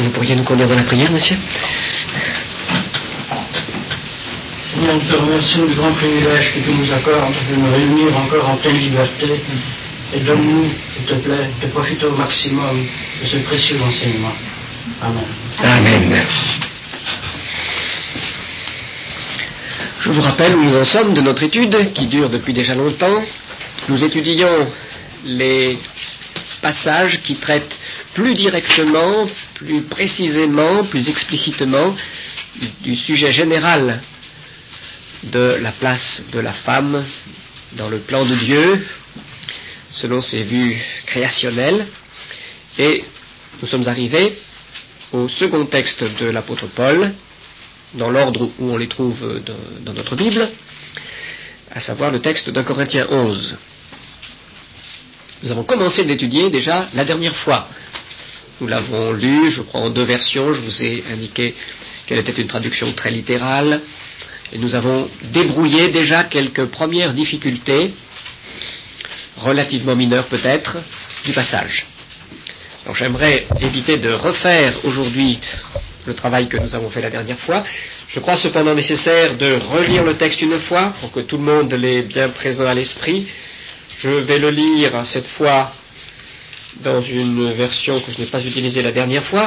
que vous pourriez nous conduire dans la prière, monsieur? Seigneur, nous te remercions du grand privilège que tu nous accordes de nous réunir encore en pleine liberté. Et donne-nous, s'il te plaît, de profiter au maximum de ce précieux enseignement. Amen. Amen. Je vous rappelle où nous en sommes de notre étude qui dure depuis déjà longtemps. Nous étudions les passages qui traitent plus directement, plus précisément, plus explicitement du sujet général de la place de la femme dans le plan de Dieu, selon ses vues créationnelles. Et nous sommes arrivés au second texte de l'apôtre Paul, dans l'ordre où on les trouve dans notre Bible, à savoir le texte d'un Corinthiens 11. Nous avons commencé de l'étudier déjà la dernière fois. Nous l'avons lu, je crois, en 2 versions. Je vous ai indiqué qu'elle était une traduction très littérale. Et nous avons débrouillé déjà quelques premières difficultés, relativement mineures peut-être, du passage. Donc j'aimerais éviter de refaire aujourd'hui le travail que nous avons fait la dernière fois. Je crois cependant nécessaire de relire le texte une fois, pour que tout le monde l'ait bien présent à l'esprit. Je vais le lire cette fois dans une version que je n'ai pas utilisée la dernière fois,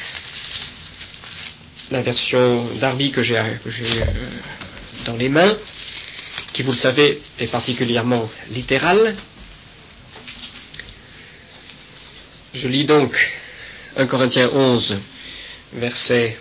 la version Darby que j'ai dans les mains, qui, vous le savez, est particulièrement littérale. Je lis donc 1 Corinthiens 11, versets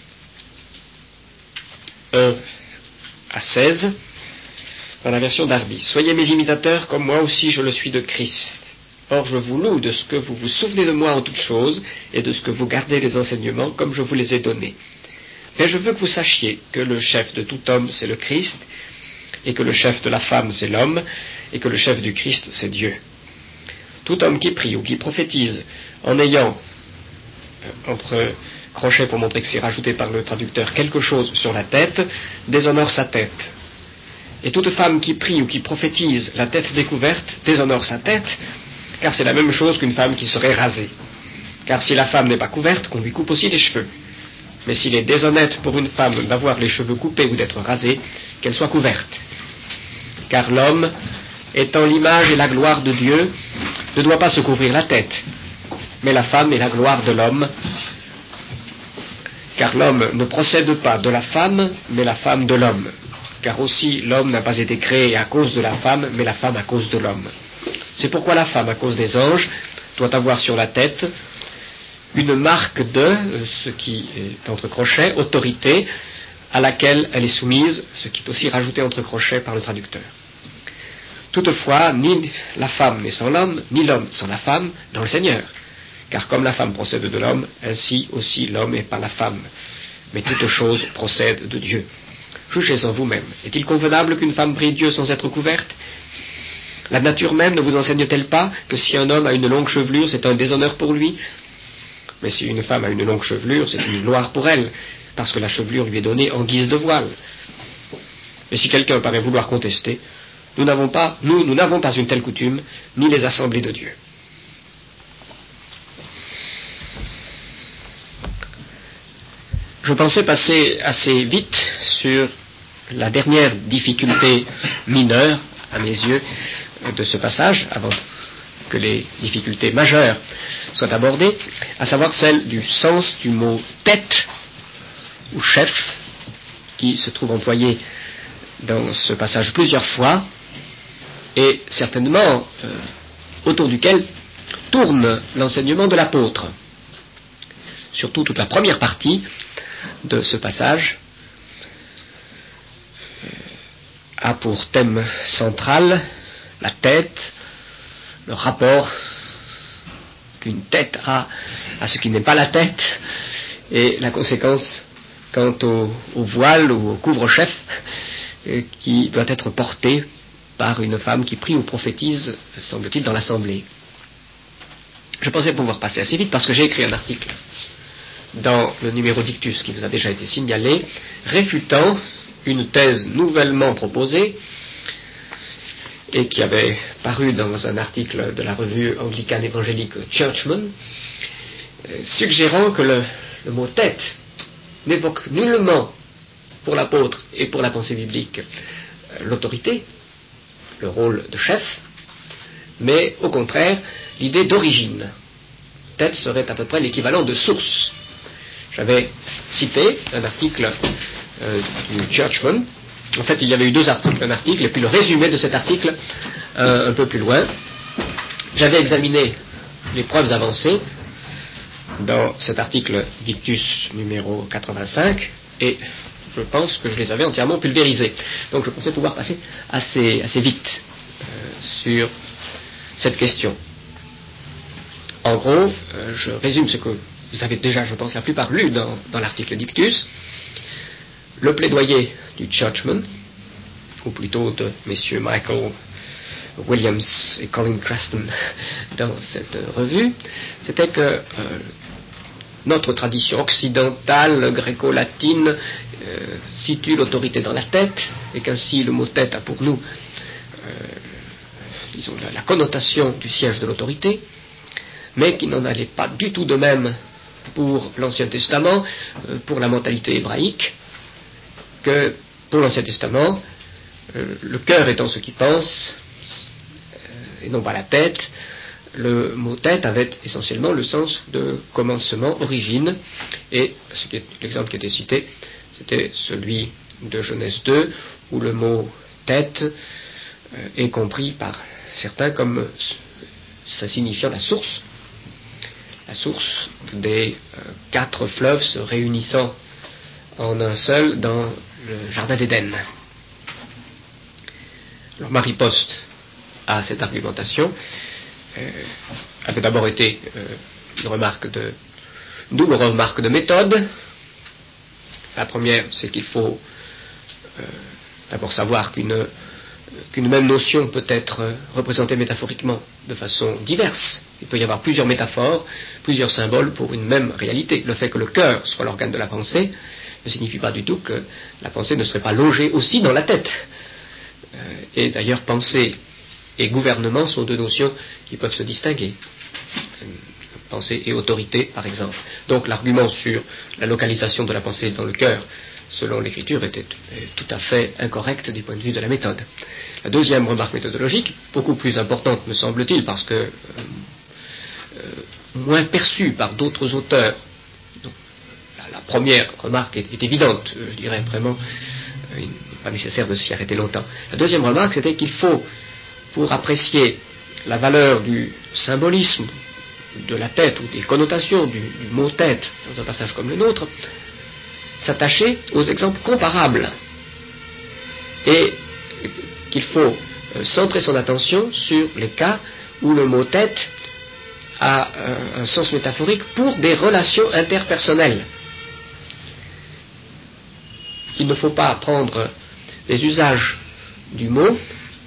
1 à 16, dans la version Darby. « Soyez mes imitateurs, comme moi aussi je le suis de Christ. Or je vous loue de ce que vous vous souvenez de moi en toutes choses, et de ce que vous gardez les enseignements comme je vous les ai donnés. Mais je veux que vous sachiez que le chef de tout homme, c'est le Christ, et que le chef de la femme, c'est l'homme, et que le chef du Christ, c'est Dieu. Tout homme qui prie ou qui prophétise, en ayant, entre crochets pour montrer que c'est rajouté par le traducteur, quelque chose sur la tête, déshonore sa tête. Et toute femme qui prie ou qui prophétise la tête découverte, déshonore sa tête, car c'est la même chose qu'une femme qui serait rasée. Car si la femme n'est pas couverte, qu'on lui coupe aussi les cheveux. Mais s'il est déshonnête pour une femme d'avoir les cheveux coupés ou d'être rasée, qu'elle soit couverte. Car l'homme, étant l'image et la gloire de Dieu, ne doit pas se couvrir la tête, mais la femme est la gloire de l'homme, car l'homme ne procède pas de la femme, mais la femme de l'homme. Car aussi l'homme n'a pas été créé à cause de la femme, mais la femme à cause de l'homme. C'est pourquoi la femme, à cause des anges, doit avoir sur la tête une marque de, ce qui est entre crochets, autorité, à laquelle elle est soumise, ce qui est aussi rajouté entre crochets par le traducteur. Toutefois, ni la femme n'est sans l'homme, ni l'homme sans la femme dans le Seigneur. Car comme la femme procède de l'homme, ainsi aussi l'homme est par la femme. Mais toute chose procède de Dieu. Jugez en vous-même. Est-il convenable qu'une femme prie Dieu sans être couverte? La nature même ne vous enseigne-t-elle pas que si un homme a une longue chevelure, c'est un déshonneur pour lui? Mais si une femme a une longue chevelure, c'est une gloire pour elle, parce que la chevelure lui est donnée en guise de voile. Mais si quelqu'un paraît vouloir contester, nous n'avons pas une telle coutume, ni les assemblées de Dieu. Je pensais passer assez vite sur la dernière difficulté mineure, à mes yeux, de ce passage, avant que les difficultés majeures soient abordées, à savoir celle du sens du mot tête ou chef, qui se trouve employé dans ce passage plusieurs fois, et certainement autour duquel tourne l'enseignement de l'apôtre. Surtout toute la première partie de ce passage a pour thème central la tête, le rapport qu'une tête a à ce qui n'est pas la tête, et la conséquence quant au voile ou au couvre-chef qui doit être porté par une femme qui prie ou prophétise, semble-t-il, dans l'assemblée. Je pensais pouvoir passer assez vite parce que j'ai écrit un article dans le numéro Dictus qui vous a déjà été signalé, réfutant une thèse nouvellement proposée et qui avait paru dans un article de la revue anglicane évangélique Churchman, suggérant que le mot tête n'évoque nullement pour l'apôtre et pour la pensée biblique l'autorité, le rôle de chef, mais au contraire l'idée d'origine. Tête serait à peu près l'équivalent de source. J'avais cité un article du Churchman. En fait, il y avait eu deux articles, un article et puis le résumé de cet article un peu plus loin. J'avais examiné les preuves avancées dans cet article Dictus numéro 85 et je pense que je les avais entièrement pulvérisés. Donc je pensais pouvoir passer assez vite sur cette question. En gros, je résume ce que vous avez déjà, je pense, la plupart lu dans l'article Dictus. Le plaidoyer du Churchman, ou plutôt de messieurs Michael Williams et Colin Creston dans cette revue, c'était que notre tradition occidentale, gréco-latine, situe l'autorité dans la tête, et qu'ainsi le mot tête a pour nous, disons, la connotation du siège de l'autorité, mais qu'il n'en allait pas du tout de même pour l'Ancien Testament, pour la mentalité hébraïque, que pour l'Ancien Testament, le cœur étant ce qui pense, et non pas la tête, le mot tête avait essentiellement le sens de commencement, origine, et l'exemple qui était cité, c'était celui de Genèse 2, où le mot tête est compris par certains comme ça signifiant la source des 4 fleuves se réunissant en un seul dans le jardin d'Éden. Alors ma riposte à cette argumentation avait d'abord été une double remarque de méthode. La première, c'est qu'il faut d'abord savoir qu'une même notion peut être représentée métaphoriquement de façon diverse. Il peut y avoir plusieurs métaphores, plusieurs symboles pour une même réalité. Le fait que le cœur soit l'organe de la pensée ne signifie pas du tout que la pensée ne serait pas logée aussi dans la tête. Et d'ailleurs, pensée et gouvernement sont deux notions qui peuvent se distinguer. Pensée et autorité, par exemple. Donc l'argument sur la localisation de la pensée dans le cœur, selon l'Écriture, était tout à fait incorrect du point de vue de la méthode. La deuxième remarque méthodologique, beaucoup plus importante me semble-t-il, parce que moins perçue par d'autres auteurs. Donc, la première remarque est évidente, je dirais vraiment, il n'est pas nécessaire de s'y arrêter longtemps. La deuxième remarque, c'était qu'il faut, pour apprécier la valeur du symbolisme de la tête ou des connotations du mot tête dans un passage comme le nôtre, s'attacher aux exemples comparables et qu'il faut centrer son attention sur les cas où le mot tête a un sens métaphorique pour des relations interpersonnelles. Il ne faut pas prendre les usages du mot,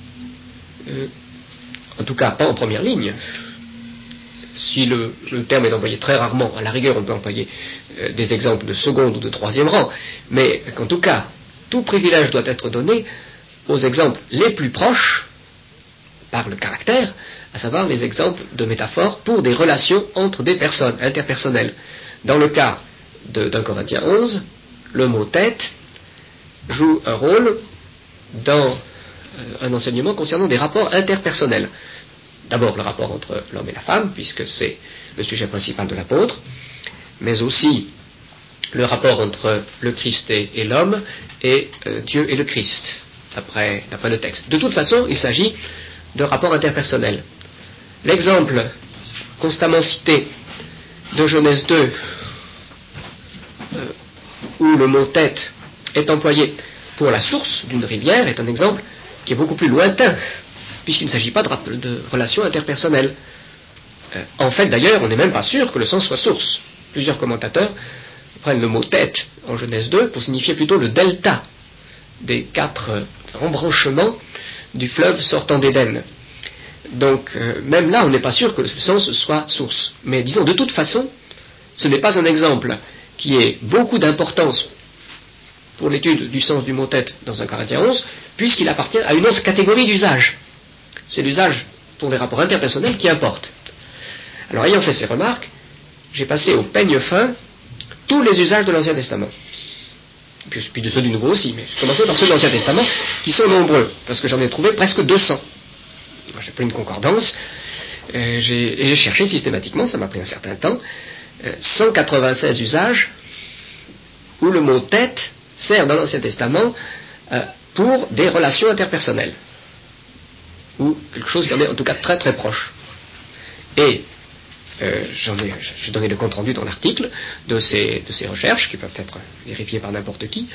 en tout cas pas en première ligne. Si le terme est employé très rarement, à la rigueur on peut employer des exemples de second ou de troisième rang, mais qu'en tout cas, tout privilège doit être donné aux exemples les plus proches, par le caractère, à savoir les exemples de métaphores pour des relations entre des personnes, interpersonnelles. Dans le cas d'un Corinthiens 11, le mot tête joue un rôle dans un enseignement concernant des rapports interpersonnels. D'abord le rapport entre l'homme et la femme, puisque c'est le sujet principal de l'apôtre, mais aussi le rapport entre le Christ et l'homme, et Dieu et le Christ, d'après le texte. De toute façon, il s'agit de rapports interpersonnels. L'exemple constamment cité de Genèse 2, où le mot tête est employé pour la source d'une rivière, est un exemple qui est beaucoup plus lointain, puisqu'il ne s'agit pas de relations interpersonnelles. En fait, d'ailleurs, on n'est même pas sûr que le sens soit source. Plusieurs commentateurs prennent le mot tête en Genèse 2 pour signifier plutôt le delta des 4 embranchements du fleuve sortant d'Éden. Donc, même là, on n'est pas sûr que le sens soit source. Mais disons, de toute façon, ce n'est pas un exemple qui ait beaucoup d'importance pour l'étude du sens du mot tête dans un Corinthiens 11, puisqu'il appartient à une autre catégorie d'usage. C'est l'usage pour des rapports interpersonnels qui importe. Alors, ayant fait ces remarques, j'ai passé au peigne fin tous les usages de l'Ancien Testament. Puis de ceux du Nouveau aussi, mais je commençais par ceux de l'Ancien Testament, qui sont nombreux, parce que j'en ai trouvé presque 200. J'ai pris une concordance, et j'ai cherché systématiquement, ça m'a pris un certain temps, 196 usages où le mot tête sert dans l'Ancien Testament pour des relations interpersonnelles, ou quelque chose qui en est en tout cas très très proche. Et j'ai donné le compte-rendu dans l'article de ces recherches, qui peuvent être vérifiées par n'importe qui.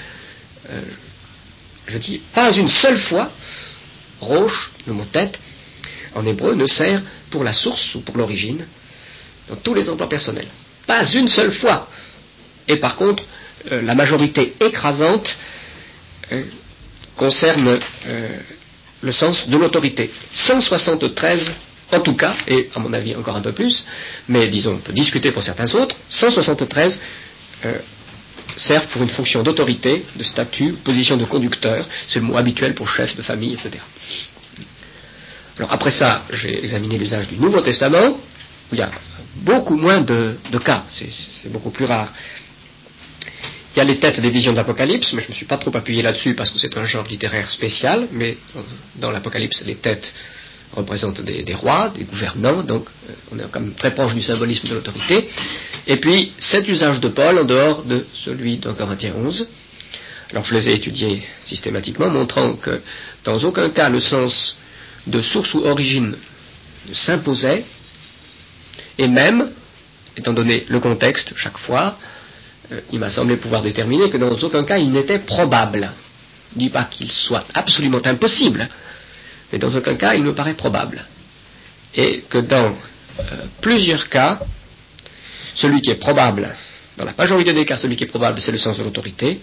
Je dis, pas une seule fois, roche, le mot tête, en hébreu, ne sert pour la source ou pour l'origine, dans tous les emplois personnels. Pas une seule fois. Et par contre, la majorité écrasante concerne le sens de l'autorité. 173 en tout cas, et à mon avis encore un peu plus, mais disons, on peut discuter pour certains autres, 173 servent pour une fonction d'autorité, de statut, position de conducteur, c'est le mot habituel pour chef de famille, etc. Alors après ça, j'ai examiné l'usage du Nouveau Testament, où il y a beaucoup moins de cas, c'est beaucoup plus rare. Il y a les têtes des visions d'Apocalypse, mais je ne me suis pas trop appuyé là-dessus parce que c'est un genre littéraire spécial, mais dans l'Apocalypse, les têtes représentent des rois, des gouvernants, donc on est quand même très proche du symbolisme de l'autorité. Et puis, cet usage de Paul en dehors de celui de Corinthiens 11. Alors je les ai étudiés systématiquement, montrant que dans aucun cas le sens de source ou origine ne s'imposait, et même, étant donné le contexte chaque fois, il m'a semblé pouvoir déterminer que dans aucun cas il n'était probable. Je ne dis pas qu'il soit absolument impossible, mais dans aucun cas il me paraît probable. Et que dans plusieurs cas, celui qui est probable, dans la majorité des cas, celui qui est probable, c'est le sens de l'autorité,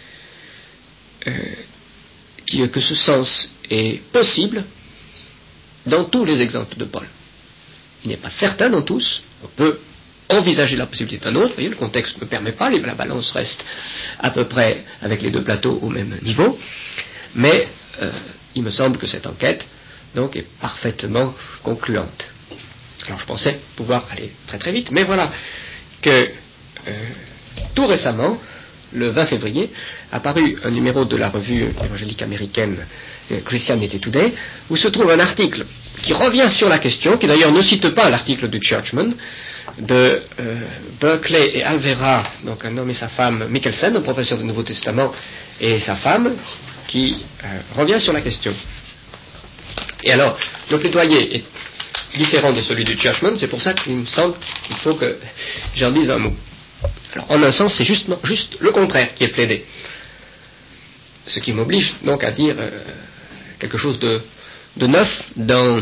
que ce sens est possible dans tous les exemples de Paul. Il n'est pas certain dans tous, on peut envisager la possibilité d'un autre, vous voyez, le contexte ne permet pas, la balance reste à peu près avec les deux plateaux au même niveau, mais il me semble que cette enquête donc est parfaitement concluante. Alors je pensais pouvoir aller très très vite, mais voilà que tout récemment, le 20 février, a paru un numéro de la revue évangélique américaine Christianity Today, où se trouve un article qui revient sur la question, qui d'ailleurs ne cite pas l'article du Churchman, de Berkeley et Alvera, donc un homme et sa femme, Michelsen, un professeur du Nouveau Testament, et sa femme, qui revient sur la question. Et alors, le plaidoyer est différent de celui du Churchman, c'est pour ça qu'il me semble qu'il faut que j'en dise un mot. Alors, en un sens, c'est juste le contraire qui est plaidé. Ce qui m'oblige donc à dire quelque chose de neuf dans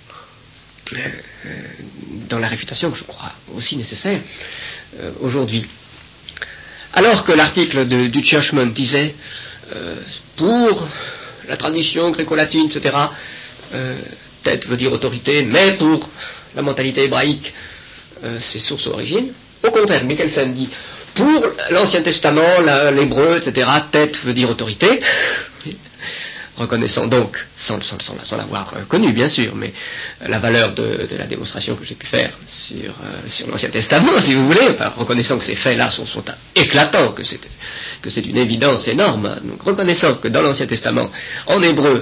la réfutation que je crois aussi nécessaire aujourd'hui. Alors que l'article du Churchman disait pour la tradition gréco-latine, etc., tête veut dire autorité, mais pour la mentalité hébraïque, c'est source origine. Au contraire, Michelsen dit pour l'Ancien Testament, l'hébreu, etc., tête veut dire autorité. Reconnaissant donc, sans l'avoir connu bien sûr, mais la valeur de la démonstration que j'ai pu faire sur l'Ancien Testament, si vous voulez, enfin, reconnaissant que ces faits-là sont éclatants, que c'est une évidence énorme, donc reconnaissant que dans l'Ancien Testament, en hébreu,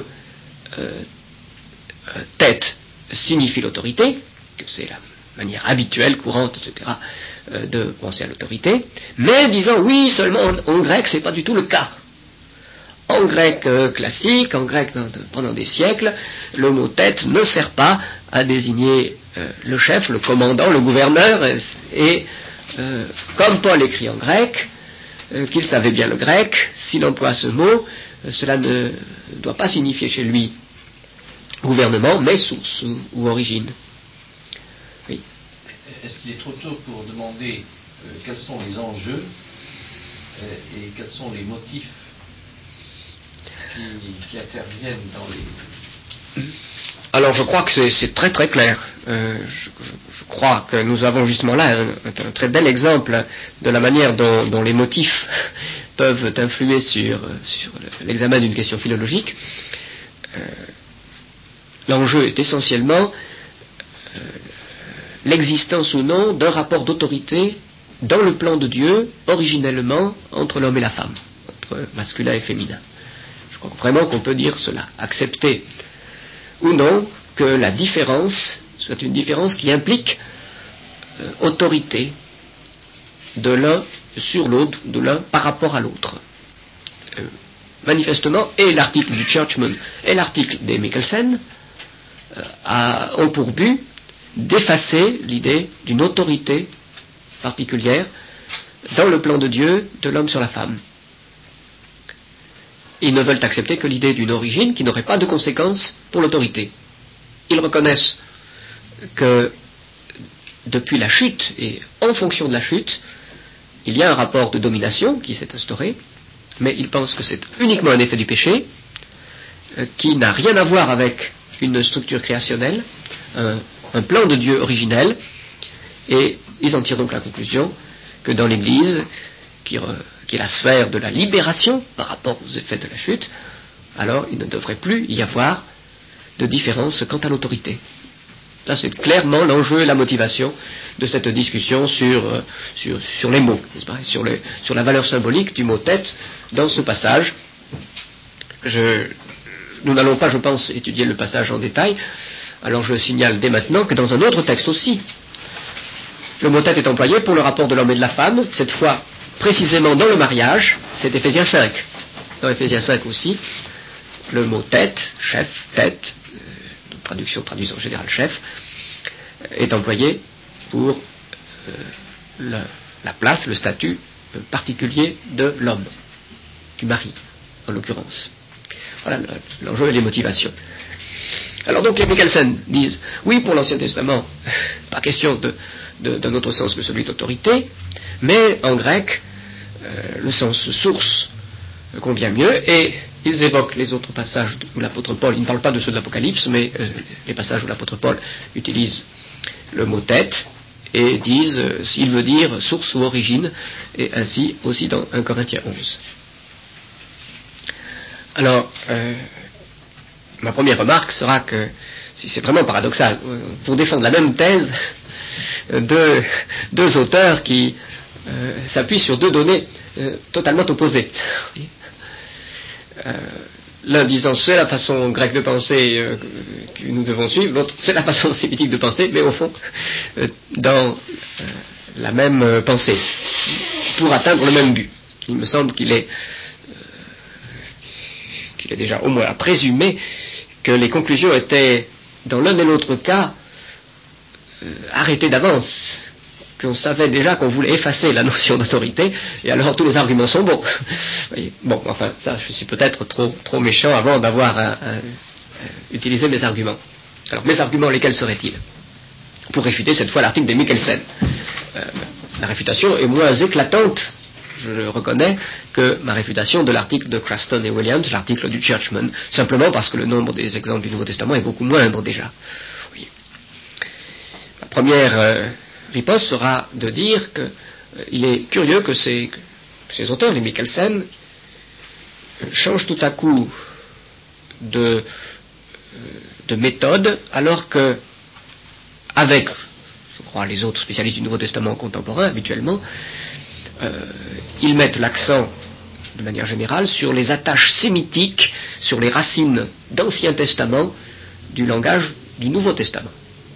tête signifie l'autorité, que c'est la manière habituelle, courante, etc., de penser à l'autorité, mais disant oui, seulement en grec, c'est pas du tout le cas. En grec classique, en grec pendant des siècles, le mot tête ne sert pas à désigner le chef, le commandant, le gouverneur, et comme Paul écrit en grec, qu'il savait bien le grec, s'il emploie ce mot, cela ne doit pas signifier chez lui gouvernement, mais source ou origine. Oui. Est-ce qu'il est trop tôt pour demander quels sont les enjeux et quels sont les motifs qui interviennent dans les... Alors je crois que c'est très très clair. Je crois que nous avons justement là un très bel exemple de la manière dont les motifs peuvent influer sur l'examen d'une question philologique. L'enjeu est essentiellement l'existence ou non d'un rapport d'autorité dans le plan de Dieu, originellement, entre l'homme et la femme, entre masculin et féminin. Je crois vraiment qu'on peut dire cela, accepter ou non que la différence soit une différence qui implique autorité de l'un sur l'autre, de l'un par rapport à l'autre. Manifestement, et l'article du Churchman et l'article des Mikkelsen ont pour but d'effacer l'idée d'une autorité particulière dans le plan de Dieu de l'homme sur la femme. Ils ne veulent accepter que l'idée d'une origine qui n'aurait pas de conséquences pour l'autorité. Ils reconnaissent que depuis la chute et en fonction de la chute, il y a un rapport de domination qui s'est instauré, mais ils pensent que c'est uniquement un effet du péché, qui n'a rien à voir avec une structure créationnelle, un plan de Dieu originel, et ils en tirent donc la conclusion que dans l'Église, qui est la sphère de la libération par rapport aux effets de la chute, alors il ne devrait plus y avoir de différence quant à l'autorité. Ça, c'est clairement l'enjeu et la motivation de cette discussion sur les mots, n'est-ce pas, sur la valeur symbolique du mot tête dans ce passage. Nous n'allons pas, je pense, étudier le passage en détail, alors je signale dès maintenant que dans un autre texte aussi, le mot tête est employé pour le rapport de l'homme et de la femme, cette fois précisément dans le mariage, c'est Éphésiens 5. Dans Éphésiens 5 aussi, le mot tête, chef, tête, traduction en général chef, est employé pour la place, le statut particulier de l'homme, du mari, en l'occurrence. Voilà l'enjeu et les motivations. Alors donc les Mikkelsen disent, oui, pour l'Ancien Testament, pas question d'un autre sens que celui d'autorité, mais en grec, le sens source convient mieux, et ils évoquent les autres passages où l'apôtre Paul, ils ne parlent pas de ceux de l'Apocalypse, mais les passages où l'apôtre Paul utilise le mot tête, et disent s'il veut dire source ou origine, et ainsi aussi dans 1 Corinthiens 11. Alors, ma première remarque sera que, si c'est vraiment paradoxal, pour défendre la même thèse, deux auteurs qui s'appuient sur deux données totalement opposées. L'un disant c'est la façon grecque de penser que nous devons suivre, l'autre c'est la façon sémitique de penser, mais au fond dans la même pensée, pour atteindre le même but. Il me semble qu'il est déjà au moins à présumer que les conclusions étaient dans l'un et l'autre cas arrêtées d'avance, qu'on savait déjà qu'on voulait effacer la notion d'autorité, et alors tous les arguments sont bons. Bon, enfin, ça, je suis peut-être trop méchant avant d'avoir utilisé mes arguments. Alors, mes arguments, lesquels seraient-ils? Pour réfuter cette fois l'article des Mikkelsen. La réfutation est moins éclatante, je le reconnais, que ma réfutation de l'article de Craston et Williams, l'article du Churchman, simplement parce que le nombre des exemples du Nouveau Testament est beaucoup moindre déjà. Oui. La première riposte sera de dire qu'il est curieux que ces auteurs, les Mikkelsen, changent tout à coup de méthode, alors que, avec, je crois, les autres spécialistes du Nouveau Testament contemporain, habituellement, ils mettent l'accent, de manière générale, sur les attaches sémitiques, sur les racines d'Ancien Testament du langage du Nouveau Testament.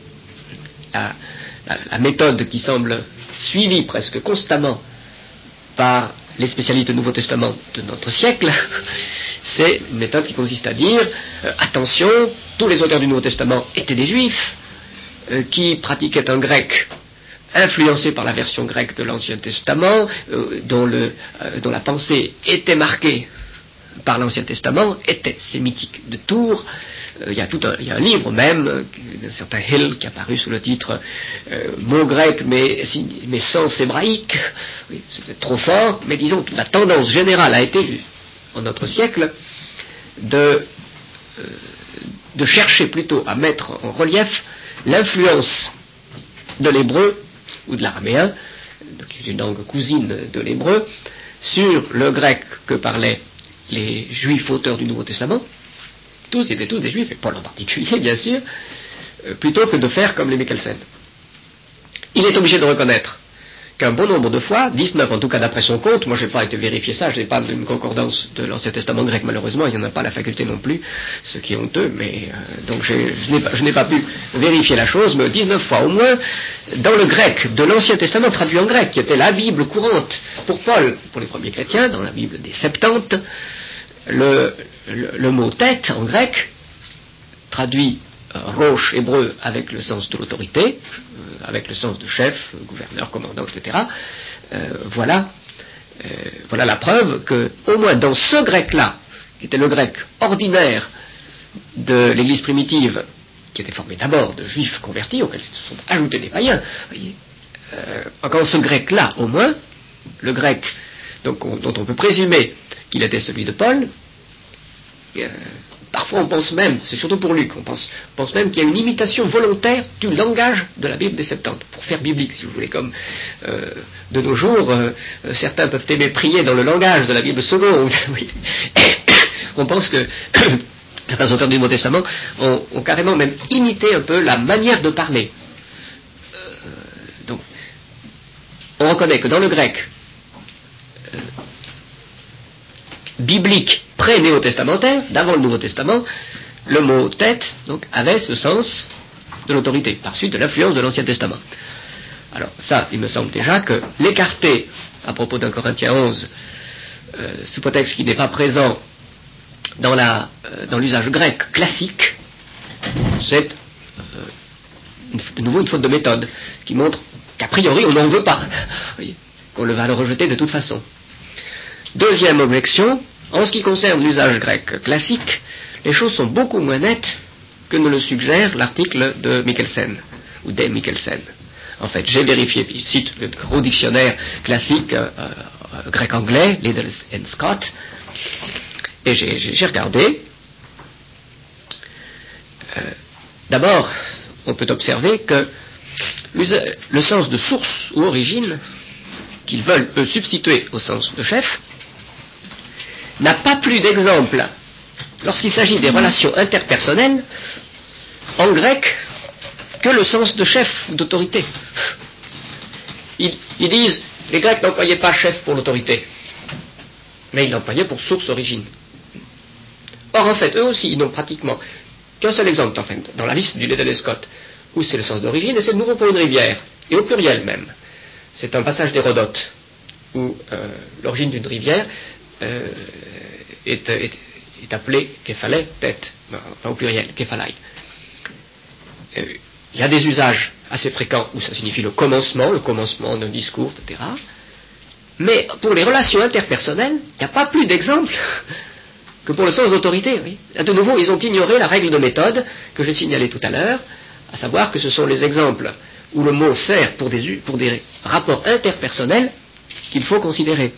La méthode qui semble suivie presque constamment par les spécialistes du Nouveau Testament de notre siècle, c'est une méthode qui consiste à dire attention, tous les auteurs du Nouveau Testament étaient des Juifs qui pratiquaient un grec influencé par la version grecque de l'Ancien Testament, dont la pensée était marquée par l'Ancien Testament, était sémitique de Tours. Il y a un livre même d'un certain Hill qui a paru sous le titre mots grecs mais sens hébraïque. Oui, c'était trop fort, mais disons que la tendance générale a été, en notre siècle, de chercher plutôt à mettre en relief l'influence de l'hébreu ou de l'araméen, qui est une langue cousine de l'hébreu, sur le grec que parlaient les juifs auteurs du Nouveau Testament. Ils étaient tous des juifs, et Paul en particulier, bien sûr, plutôt que de faire comme les Mikkelsen. Il est obligé de reconnaître qu'un bon nombre de fois, 19 en tout cas d'après son compte, moi je n'ai pas été vérifier ça, je n'ai pas une concordance de l'Ancien Testament grec malheureusement, il n'y en a pas la faculté non plus, ce qui est honteux, mais donc je n'ai pas pu vérifier la chose, mais 19 fois au moins, dans le grec de l'Ancien Testament traduit en grec, qui était la Bible courante pour Paul, pour les premiers chrétiens, dans la Bible des Septante, le mot tête en grec, traduit roche hébreu avec le sens de l'autorité, avec le sens de chef, gouverneur, commandant, etc. Voilà la preuve que, au moins dans ce grec-là, qui était le grec ordinaire de l'Église primitive, qui était formé d'abord de juifs convertis, auxquels se sont ajoutés des païens, voyez, dans ce grec-là, au moins, le grec dont on peut présumer qu'il était celui de Paul, parfois on pense même, c'est surtout pour Luc, on pense même qu'il y a une imitation volontaire du langage de la Bible des Septante, pour faire biblique si vous voulez, comme de nos jours, certains peuvent aimer prier dans le langage de la Bible seconde. Oui. On pense que certains auteurs du Nouveau Testament ont carrément même imité un peu la manière de parler. Donc, on reconnaît que dans le grec biblique pré-néo-testamentaire, d'avant le Nouveau Testament, le mot tête donc, avait ce sens de l'autorité, par suite de l'influence de l'Ancien Testament. Alors ça, il me semble déjà que l'écarter à propos d'un Corinthiens 11, sous prétexte qu'il n'est pas présent dans l'usage grec classique, c'est de nouveau une faute de méthode, qui montre qu'a priori on n'en veut pas, qu'on va le rejeter de toute façon. Deuxième objection, en ce qui concerne l'usage grec classique, les choses sont beaucoup moins nettes que ne le suggère l'article de Mikkelsen, ou des Mikkelsen. En fait, j'ai vérifié, il cite le gros dictionnaire classique grec-anglais, Liddell and Scott, et j'ai regardé. D'abord, on peut observer que le sens de source ou origine, qu'ils veulent eux substituer au sens de chef, n'a pas plus d'exemple lorsqu'il s'agit des relations interpersonnelles en grec que le sens de chef ou d'autorité. Ils disent, les Grecs n'employaient pas chef pour l'autorité, mais ils l'employaient pour source origine. Or en fait, eux aussi, ils n'ont pratiquement qu'un seul exemple enfin, dans la liste du Liddell et Scott, où c'est le sens d'origine, et c'est de nouveau pour une rivière, et au pluriel même. C'est un passage d'Hérodote, où l'origine d'une rivière est appelée képhalai, tête, enfin au pluriel, képhalai. Il y a des usages assez fréquents où ça signifie le commencement d'un discours, etc. Mais pour les relations interpersonnelles, il n'y a pas plus d'exemples que pour le sens d'autorité. Oui. Là, de nouveau, ils ont ignoré la règle de méthode que j'ai signalée tout à l'heure, à savoir que ce sont les exemples où le mot sert pour des rapports interpersonnels qu'il faut considérer.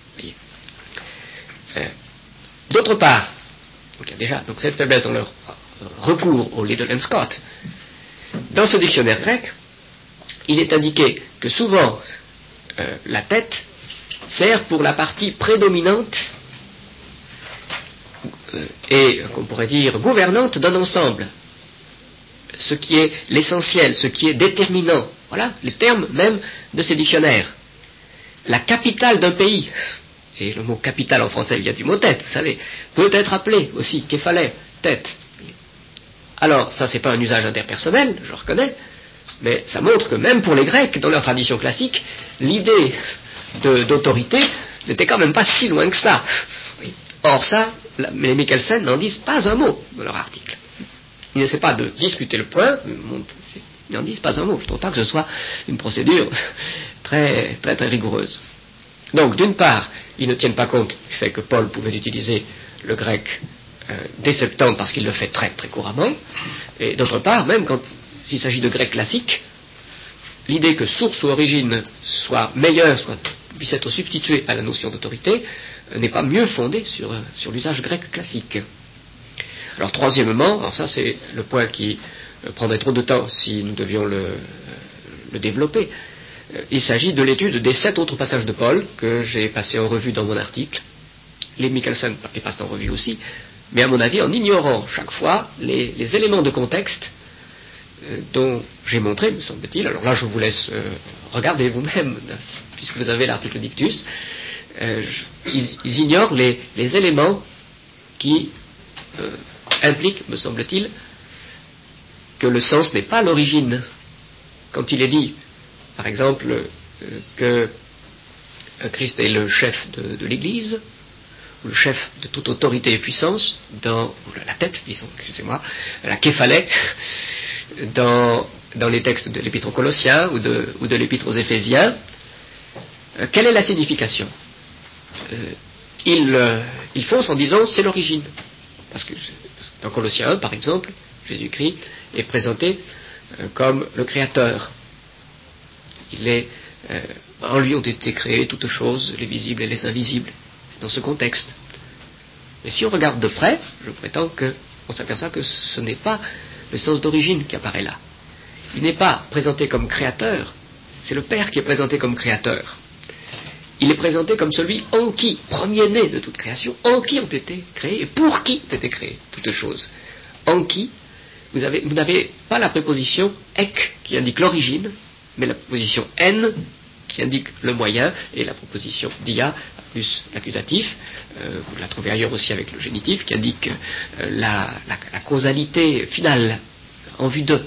D'autre part, donc il y a déjà cette faiblesse dans leur recours au Liddell and Scott. Dans ce dictionnaire grec, il est indiqué que souvent la tête sert pour la partie prédominante et, qu'on pourrait dire, gouvernante d'un ensemble. Ce qui est l'essentiel, ce qui est déterminant. Voilà les termes même de ces dictionnaires. La capitale d'un pays, et le mot capitale en français vient du mot tête, vous savez, peut être appelé aussi képhalai, tête. Alors, ça c'est pas un usage interpersonnel, je reconnais, mais ça montre que même pour les Grecs, dans leur tradition classique, l'idée d'autorité n'était quand même pas si loin que ça. Oui. Or ça, les Mikkelsen n'en disent pas un mot dans leur article. Ils n'essaient pas de discuter le point, ils n'en disent pas un mot. Je ne trouve pas que ce soit une procédure très, très, très rigoureuse. Donc, d'une part, ils ne tiennent pas compte du fait que Paul pouvait utiliser le grec des Septante parce qu'il le fait très, très couramment, et d'autre part, même quand s'il s'agit de grec classique, l'idée que source ou origine soit meilleure, puisse être substituée à la notion d'autorité, n'est pas mieux fondée sur l'usage grec classique. Alors troisièmement, alors ça c'est le point qui prendrait trop de temps si nous devions le développer, il s'agit de l'étude des 7 autres passages de Paul que j'ai passés en revue dans mon article. Les Mikkelsen les passent en revue aussi, mais à mon avis en ignorant chaque fois les éléments de contexte dont j'ai montré, me semble-t-il, alors là je vous laisse regarder vous-même, puisque vous avez l'article Dictus, ils ignorent les éléments qui impliquent, me semble-t-il, que le sens n'est pas l'origine. Quand il est dit, par exemple, que Christ est le chef de l'Église, ou le chef de toute autorité et puissance, ou la tête, disons, excusez-moi, la képhalée, dans les textes de l'Épître aux Colossiens ou de l'Épître aux Éphésiens, quelle est la signification? Ils foncent en disant c'est l'origine. Parce que dans Colossiens 1, par exemple, Jésus-Christ est présenté comme le Créateur. En lui ont été créées toutes choses, les visibles et les invisibles, dans ce contexte. Mais si on regarde de près, je prétends qu'on s'aperçoit que ce n'est pas le sens d'origine qui apparaît là. Il n'est pas présenté comme créateur, c'est le Père qui est présenté comme créateur. Il est présenté comme celui en qui, premier-né de toute création, en qui ont été créées et pour qui ont été créées toutes choses. En qui, vous n'avez pas la préposition ek qui indique l'origine, mais la préposition en qui indique le moyen, et la proposition dia plus l'accusatif, vous la trouvez ailleurs aussi avec le génitif, qui indique la causalité finale en vue de.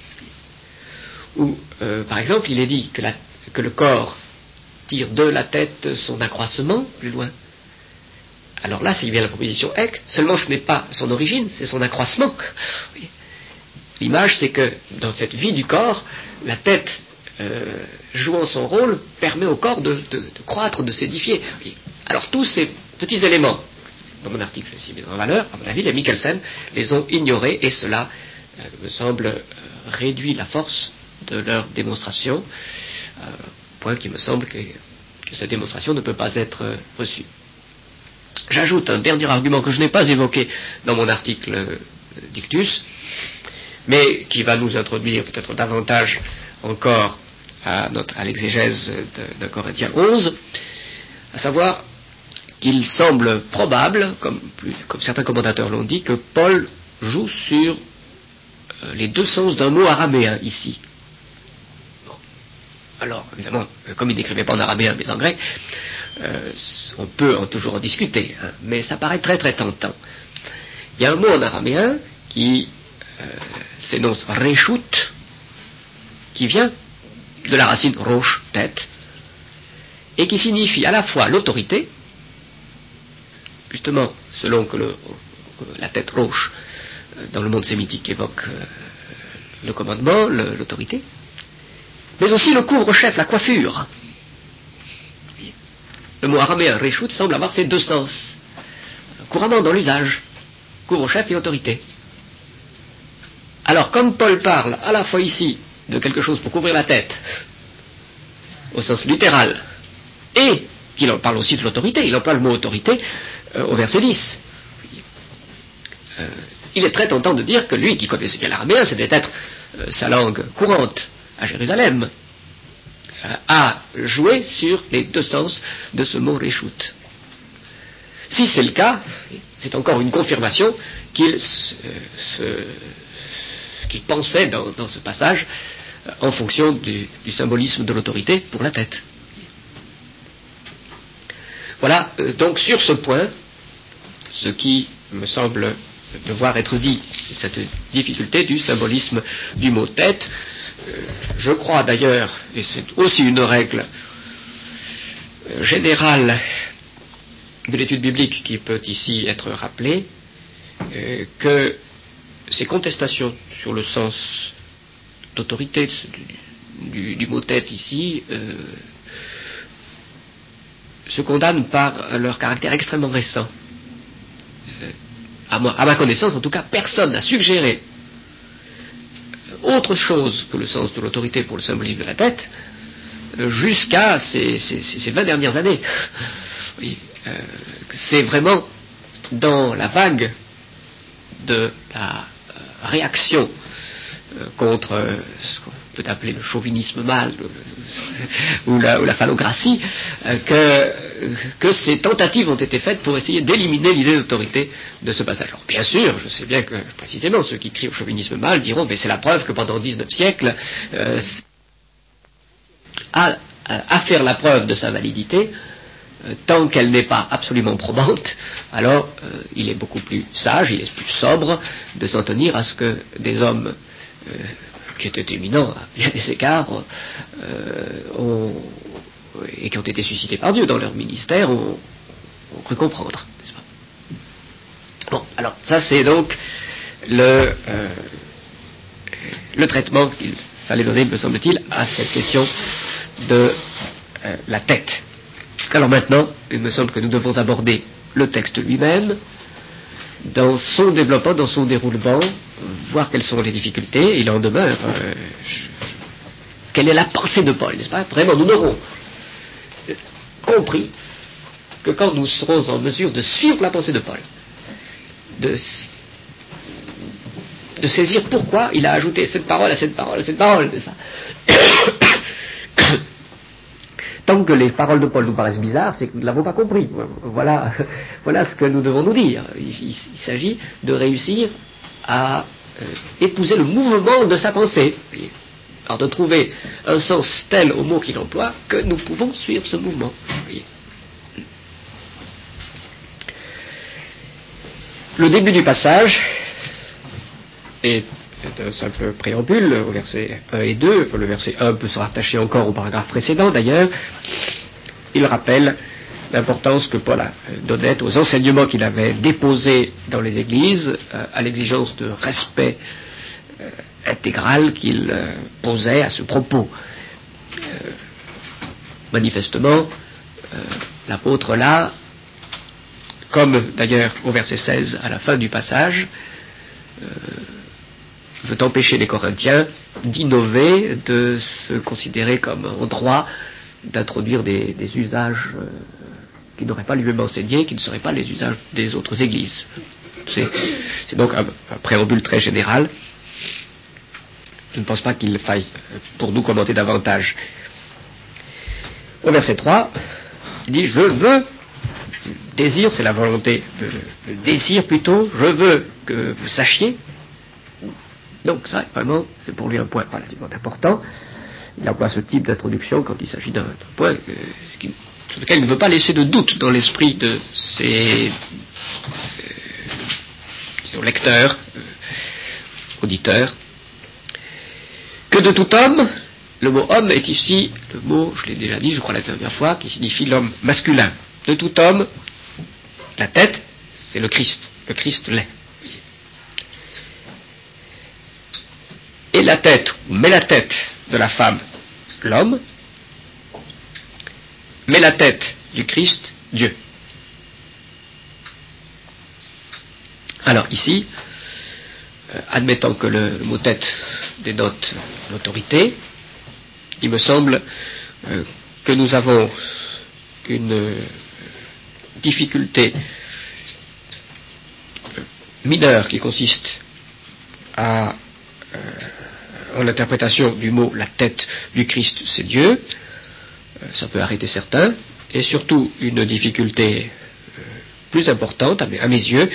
Ou, par exemple, il est dit que le corps tire de la tête son accroissement, plus loin. Alors là, c'est bien la proposition ek, seulement ce n'est pas son origine, c'est son accroissement. L'image, c'est que dans cette vie du corps, la tête, jouant son rôle, permet au corps de croître, de s'édifier. Alors tous ces petits éléments, dans mon article ici mis en valeur, à mon avis, les Mikkelsen les ont ignorés, et cela me semble réduit la force de leur démonstration, point qui me semble que cette démonstration ne peut pas être reçue. J'ajoute un dernier argument que je n'ai pas évoqué dans mon article Dictus, mais qui va nous introduire peut-être davantage encore à l'exégèse de Corinthiens 11, à savoir qu'il semble probable, comme certains commentateurs l'ont dit, que Paul joue sur les deux sens d'un mot araméen ici. Alors, évidemment, comme il n'écrivait pas en araméen mais en grec, on peut toujours en discuter, mais ça paraît très très tentant. Il y a un mot en araméen qui s'énonce reshut, qui vient de la racine roche, tête, et qui signifie à la fois l'autorité, justement selon que la tête roche dans le monde sémitique évoque le commandement, l'autorité, mais aussi le couvre-chef, la coiffure. Le mot araméen reshut semble avoir ces deux sens, couramment dans l'usage, couvre-chef et autorité. Alors, comme Paul parle à la fois ici de quelque chose pour couvrir la tête, au sens littéral, et qu'il en parle aussi de l'autorité, il emploie le mot autorité au verset 10. Il est très tentant de dire que lui, qui connaissait bien l'araméen, c'était être sa langue courante à Jérusalem, a joué sur les deux sens de ce mot reshut. Si c'est le cas, c'est encore une confirmation qu'il pensait dans ce passage en fonction du symbolisme de l'autorité pour la tête. Voilà, donc sur ce point, ce qui me semble devoir être dit, cette difficulté du symbolisme du mot tête. Je crois d'ailleurs, et c'est aussi une règle générale de l'étude biblique qui peut ici être rappelée, que ces contestations sur le sens d'autorité du mot tête ici se condamnent par leur caractère extrêmement récent. À ma connaissance, en tout cas, personne n'a suggéré autre chose que le sens de l'autorité pour le symbolisme de la tête jusqu'à ces 20 dernières années. Oui, c'est vraiment dans la vague de la réaction contre ce qu'on peut appeler le chauvinisme mâle ou la phallocratie, que ces tentatives ont été faites pour essayer d'éliminer l'idée d'autorité de ce passage. Alors bien sûr, je sais bien que précisément ceux qui crient au chauvinisme mâle diront mais c'est la preuve que pendant 19 siècles à faire la preuve de sa validité, tant qu'elle n'est pas absolument probante, alors il est beaucoup plus sage, il est plus sobre de s'en tenir à ce que des hommes qui étaient éminents à bien des égards et qui ont été suscités par Dieu dans leur ministère ont cru comprendre, n'est-ce pas? Bon, alors ça c'est donc le traitement qu'il fallait donner, me semble-t-il, à cette question de la tête. Alors maintenant, il me semble que nous devons aborder le texte lui-même, dans son développement, dans son déroulement, voir quelles sont les difficultés. Il en demeure. Quelle est la pensée de Paul, n'est-ce pas? Vraiment, nous n'aurons compris que quand nous serons en mesure de suivre la pensée de Paul, de saisir pourquoi il a ajouté cette parole à cette parole à cette parole, n'est-ce pas? Tant que les paroles de Paul nous paraissent bizarres, c'est que nous ne l'avons pas compris. Voilà ce que nous devons nous dire. Il s'agit de réussir à épouser le mouvement de sa pensée. Alors de trouver un sens tel au mot qu'il emploie que nous pouvons suivre ce mouvement. Le début du passage est un simple préambule au verset 1 et 2. Le verset 1 peut se rattacher encore au paragraphe précédent d'ailleurs. Il rappelle l'importance que Paul donnait aux enseignements qu'il avait déposés dans les églises, à l'exigence de respect intégral qu'il posait à ce propos. Manifestement, l'apôtre là, comme d'ailleurs au verset 16 à la fin du passage, veut empêcher les Corinthiens d'innover, de se considérer comme en droit d'introduire des usages qui n'auraient pas lui-même enseigné, qui ne seraient pas les usages des autres églises. C'est donc un préambule très général. Je ne pense pas qu'il faille pour nous commenter davantage. Au verset 3, il dit « Je veux », désir, c'est la volonté, le désir plutôt, « je veux que vous sachiez ». Donc ça, vraiment, c'est pour lui un point relativement important. Il emploie ce type d'introduction quand il s'agit d'un point sur lequel il ne veut pas laisser de doute dans l'esprit de ses lecteurs, auditeurs, que de tout homme, le mot homme est ici, le mot, je l'ai déjà dit, je crois la dernière fois, qui signifie l'homme masculin. De tout homme, la tête, c'est le Christ l'est. Et la tête, mais la tête de la femme, l'homme, mais la tête du Christ, Dieu. Alors ici, admettant que le mot tête dénote l'autorité, il me semble que nous avons une difficulté mineure qui consiste en l'interprétation du mot la tête du Christ, c'est Dieu. Ça peut arrêter certains, et surtout une difficulté plus importante à mes yeux,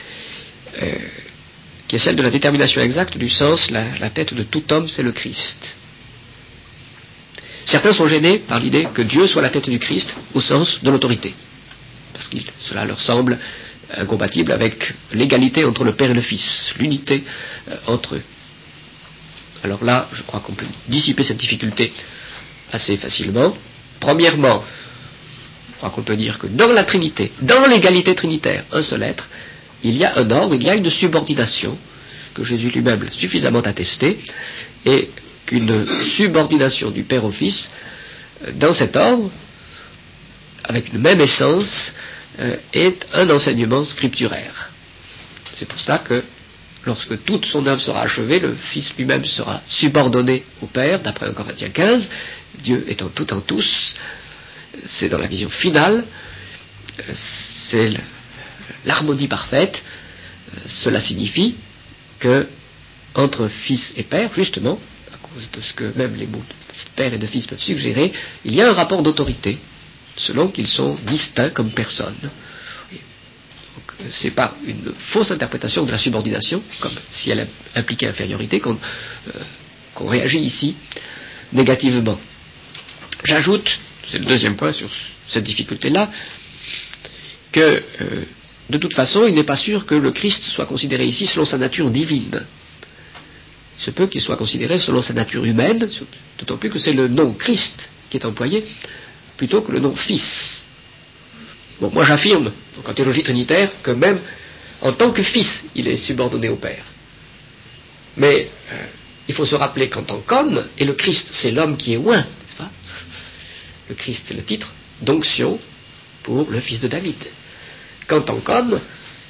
qui est celle de la détermination exacte du sens, la tête de tout homme, c'est le Christ. Certains sont gênés par l'idée que Dieu soit la tête du Christ au sens de l'autorité, parce que cela leur semble incompatible avec l'égalité entre le Père et le Fils, l'unité entre eux. Alors là, je crois qu'on peut dissiper cette difficulté assez facilement. Premièrement, je crois qu'on peut dire que dans la Trinité, dans l'égalité trinitaire, un seul être, il y a un ordre, il y a une subordination que Jésus lui-même l'a suffisamment attesté, et qu'une subordination du Père au Fils, dans cet ordre, avec une même essence, est un enseignement scripturaire. C'est pour cela que lorsque toute son œuvre sera achevée, le Fils lui-même sera subordonné au Père, d'après 1 Corinthiens 15, Dieu étant tout en tous. C'est dans la vision finale, c'est l'harmonie parfaite. Cela signifie que entre Fils et Père, justement, à cause de ce que même les mots de père et de fils peuvent suggérer, il y a un rapport d'autorité, selon qu'ils sont distincts comme personnes. C'est pas une fausse interprétation de la subordination, comme si elle impliquait infériorité, qu'on réagit ici négativement. J'ajoute, c'est le deuxième point sur cette difficulté-là, que de toute façon, il n'est pas sûr que le Christ soit considéré ici selon sa nature divine. Il se peut qu'il soit considéré selon sa nature humaine, d'autant plus que c'est le nom Christ qui est employé, plutôt que le nom Fils. Bon, moi j'affirme, en théologie trinitaire, que même en tant que Fils, il est subordonné au Père. Mais il faut se rappeler qu'en tant qu'homme, et le Christ c'est l'homme qui est oint, n'est-ce pas? Le Christ c'est le titre d'onction pour le Fils de David. Qu'en tant qu'homme,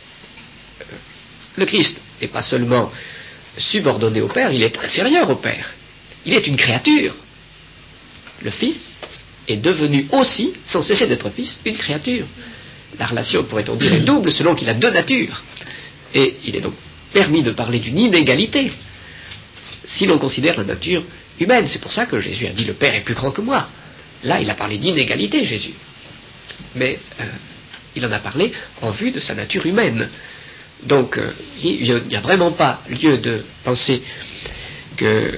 le Christ n'est pas seulement subordonné au Père, il est inférieur au Père. Il est une créature. Le Fils est devenu aussi, sans cesser d'être Fils, une créature. La relation, pourrait-on dire, est double selon qu'il a deux natures. Et il est donc permis de parler d'une inégalité si l'on considère la nature humaine. C'est pour ça que Jésus a dit « le Père est plus grand que moi ». Là, il a parlé d'inégalité, Jésus. Mais il en a parlé en vue de sa nature humaine. Donc, il n'y a vraiment pas lieu de penser que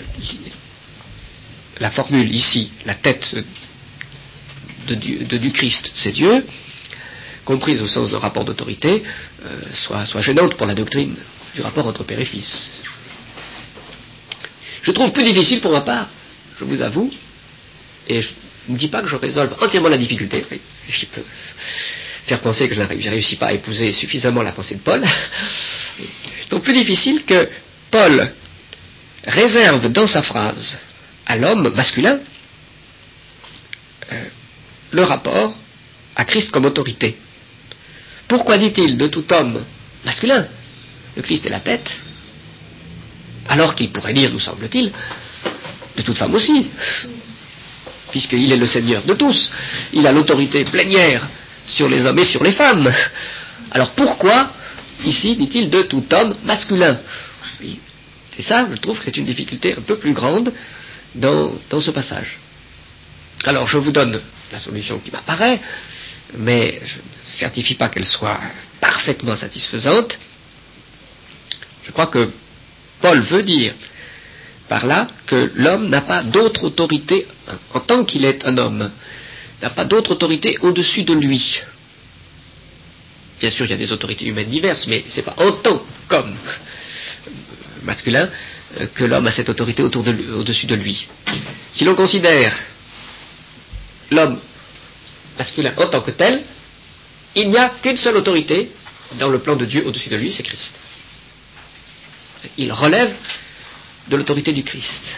la formule ici, la tête du Christ, c'est Dieu, comprise au sens de rapport d'autorité, soit gênante pour la doctrine du rapport entre Père et Fils. Je trouve plus difficile pour ma part, je vous avoue, et je ne dis pas que je résolve entièrement la difficulté, ce qui peut faire penser que je ne réussis pas à épouser suffisamment la pensée de Paul. Donc plus difficile que Paul réserve dans sa phrase à l'homme masculin le rapport à Christ comme autorité. Pourquoi dit-il de tout homme masculin, le Christ est la tête, alors qu'il pourrait dire, nous semble-t-il, de toute femme aussi, puisqu'il est le Seigneur de tous, il a l'autorité plénière sur les hommes et sur les femmes. Alors pourquoi, ici, dit-il de tout homme masculin? Et ça, je trouve que c'est une difficulté un peu plus grande dans ce passage. Alors je vous donne la solution qui m'apparaît, mais je ne certifie pas qu'elle soit parfaitement satisfaisante. Je crois que Paul veut dire par là que l'homme n'a pas d'autre autorité, en tant qu'il est un homme, n'a pas d'autre autorité au-dessus de lui. Bien sûr, il y a des autorités humaines diverses, mais ce n'est pas en tant qu'homme masculin que l'homme a cette autorité au-dessus de lui. Si l'on considère l'homme masculin en tant que tel, il n'y a qu'une seule autorité dans le plan de Dieu au-dessus de lui, c'est Christ. Il relève de l'autorité du Christ.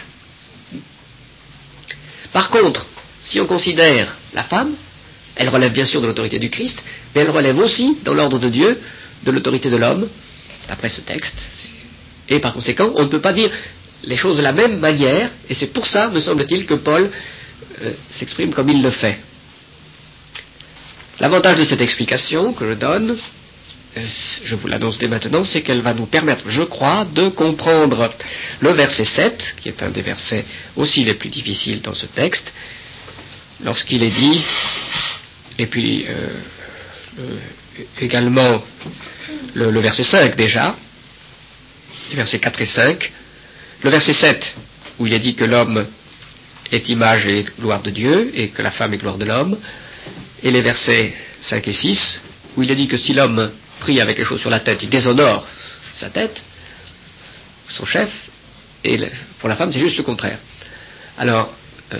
Par contre, si on considère la femme, elle relève bien sûr de l'autorité du Christ, mais elle relève aussi, dans l'ordre de Dieu, de l'autorité de l'homme, d'après ce texte. Et par conséquent, on ne peut pas dire les choses de la même manière, et c'est pour ça, me semble-t-il, que Paul s'exprime comme il le fait. L'avantage de cette explication que je donne, je vous l'annonce dès maintenant, c'est qu'elle va nous permettre, je crois, de comprendre le verset 7, qui est un des versets aussi les plus difficiles dans ce texte, lorsqu'il est dit, et puis également le verset 5 déjà, les versets 4 et 5, le verset 7, où il est dit que l'homme est image et gloire de Dieu, et que la femme est gloire de l'homme, et les versets 5 et 6, où il est dit que si l'homme prie avec les choses sur la tête, il déshonore sa tête, son chef, et pour la femme c'est juste le contraire. Alors,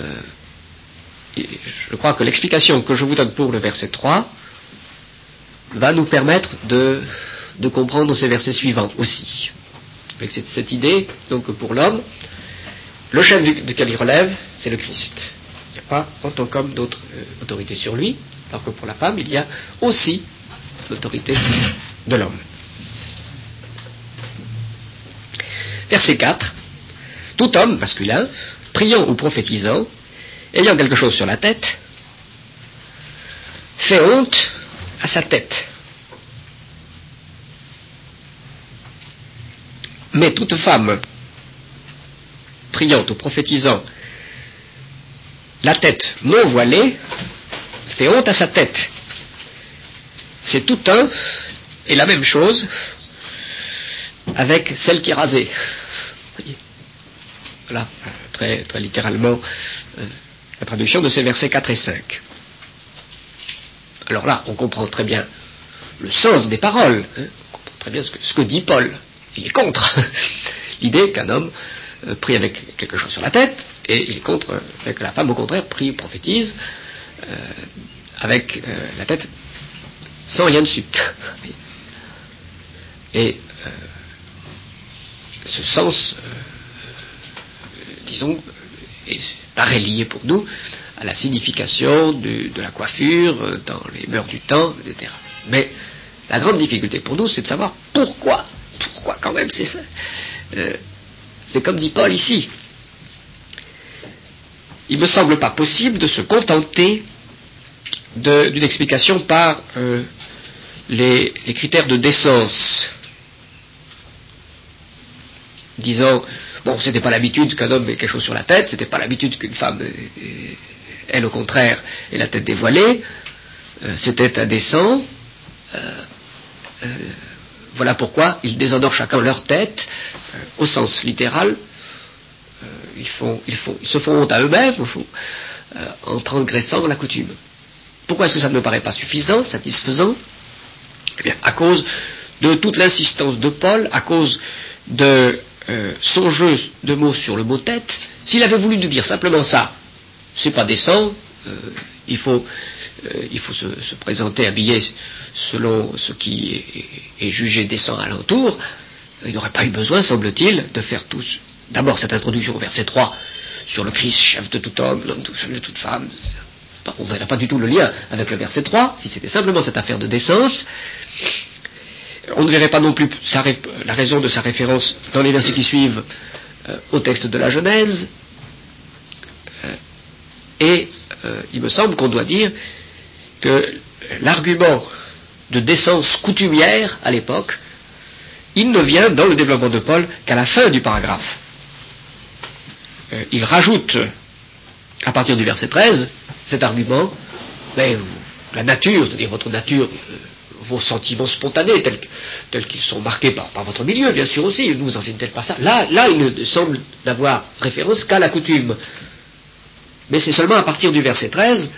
je crois que l'explication que je vous donne pour le verset 3 va nous permettre de comprendre ces versets suivants aussi. Avec cette idée, donc pour l'homme, le chef duquel il relève, c'est le Christ. Il n'y a pas, en tant qu'homme, d'autre autorité sur lui, alors que pour la femme, il y a aussi l'autorité de l'homme. Verset 4. Tout homme masculin, priant ou prophétisant, ayant quelque chose sur la tête, fait honte à sa tête. Mais toute femme priant, ou prophétisant, la tête non voilée, fait honte à sa tête. C'est tout un et la même chose avec celle qui est rasée. Voilà, très, très littéralement, la traduction de ces versets 4 et 5. Alors là, on comprend très bien le sens des paroles. On comprend très bien ce que dit Paul. Il est contre l'idée qu'un homme prie avec quelque chose sur la tête, et il est contre le fait que la femme, au contraire, prie, prophétise avec la tête sans rien dessus. Et ce sens, disons, paraît lié pour nous à la signification de la coiffure dans les mœurs du temps, etc. Mais la grande difficulté pour nous, c'est de savoir pourquoi quand même c'est ça. C'est comme dit Paul ici. Il ne me semble pas possible de se contenter d'une explication par les critères de décence. Disant, bon, c'était pas l'habitude qu'un homme ait quelque chose sur la tête, c'était pas l'habitude qu'une femme, elle au contraire, ait la tête dévoilée, c'était indécent, voilà pourquoi ils déshonorent chacun leur tête, au sens littéral, ils se font honte à eux-mêmes, en transgressant la coutume. Pourquoi est-ce que ça ne me paraît pas suffisant, satisfaisant? Eh bien, à cause de toute l'insistance de Paul, à cause de son jeu de mots sur le mot tête. S'il avait voulu nous dire simplement ça, c'est pas décent, il faut se présenter habillé selon ce qui est jugé décent à l'entour, il n'aurait pas eu besoin, semble-t-il, de faire tous. D'abord cette introduction au verset 3 sur le Christ, chef de tout homme, l'homme de toute femme. On ne verrait pas du tout le lien avec le verset 3, si c'était simplement cette affaire de décence. On ne verrait pas non plus la raison de sa référence dans les versets qui suivent au texte de la Genèse. Il me semble qu'on doit dire que l'argument de décence coutumière à l'époque, il ne vient dans le développement de Paul qu'à la fin du paragraphe. Il rajoute, à partir du verset 13, cet argument, mais la nature, c'est-à-dire votre nature, vos sentiments spontanés, tels qu'ils sont marqués par votre milieu, bien sûr aussi, ne vous enseigne-t-elle pas ça? Là, il ne semble n'avoir référence qu'à la coutume. Mais c'est seulement à partir du verset 13,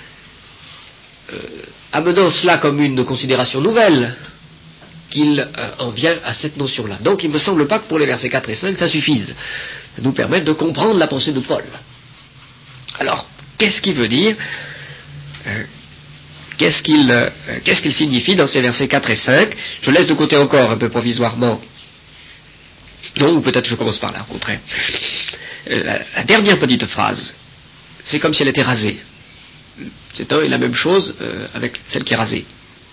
amenant cela comme une considération nouvelle, qu'il en vient à cette notion-là. Donc il ne me semble pas que pour les versets 4 et 5, ça suffise. Ça nous permet de comprendre la pensée de Paul. Alors, qu'est-ce qu'il veut dire? Qu'est-ce qu'il signifie dans ces versets 4 et 5? Je laisse de côté encore un peu provisoirement. Non, ou peut-être je commence par là, au contraire. La dernière petite phrase, c'est comme si elle était rasée. C'est la même chose avec celle qui est rasée.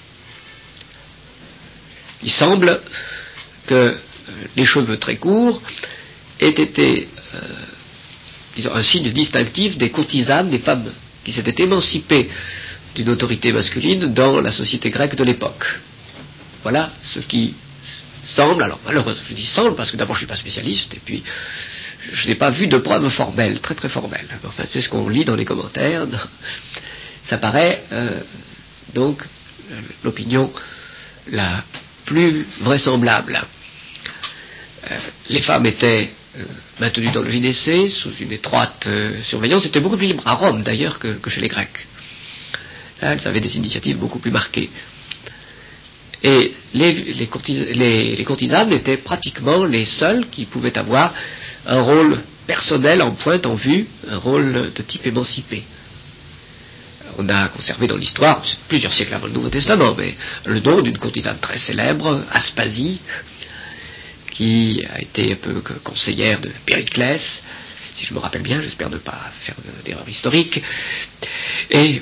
Il semble que les cheveux très courts aient été disons, un signe distinctif des courtisanes, des femmes qui s'étaient émancipées d'une autorité masculine dans la société grecque de l'époque. Voilà ce qui semble, alors malheureusement je dis semble parce que d'abord je ne suis pas spécialiste et puis je n'ai pas vu de preuves formelles, très très formelles. Enfin c'est ce qu'on lit dans les commentaires, ça paraît donc l'opinion la plus vraisemblable. Les femmes étaient maintenues dans le gynécée sous une étroite surveillance, c'était beaucoup plus libre à Rome d'ailleurs que chez les Grecs. Là, elles avaient des initiatives beaucoup plus marquées. Et les courtisanes étaient pratiquement les seules qui pouvaient avoir un rôle personnel en pointe, en vue, un rôle de type émancipé. On a conservé dans l'histoire, plusieurs siècles avant le Nouveau Testament, mais le nom d'une courtisane très célèbre, Aspasie, qui a été un peu conseillère de Périclès, si je me rappelle bien, j'espère ne pas faire d'erreur historique. Et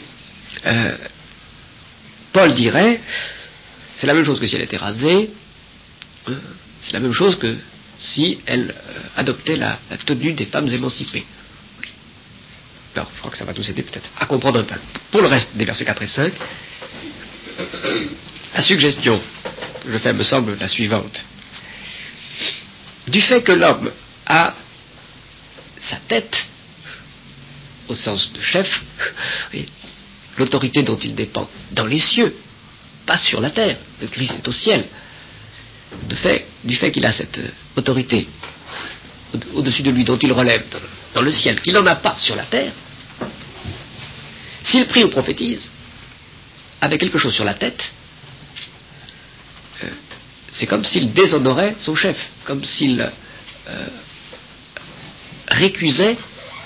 Paul dirait, c'est la même chose que si elle était rasée, c'est la même chose que si elle adoptait la tenue des femmes émancipées. Alors, je crois que ça va nous aider peut-être à comprendre un peu. Pour le reste des versets 4 et 5, la suggestion que je fais me semble la suivante. Du fait que l'homme a sa tête, au sens de chef, l'autorité dont il dépend dans les cieux, pas sur la terre. Le Christ est au ciel. Du fait qu'il a cette autorité au-dessus de lui, dont il relève dans le ciel, qu'il n'en a pas sur la terre, s'il prie ou prophétise avec quelque chose sur la tête, c'est comme s'il déshonorait son chef, comme s'il récusait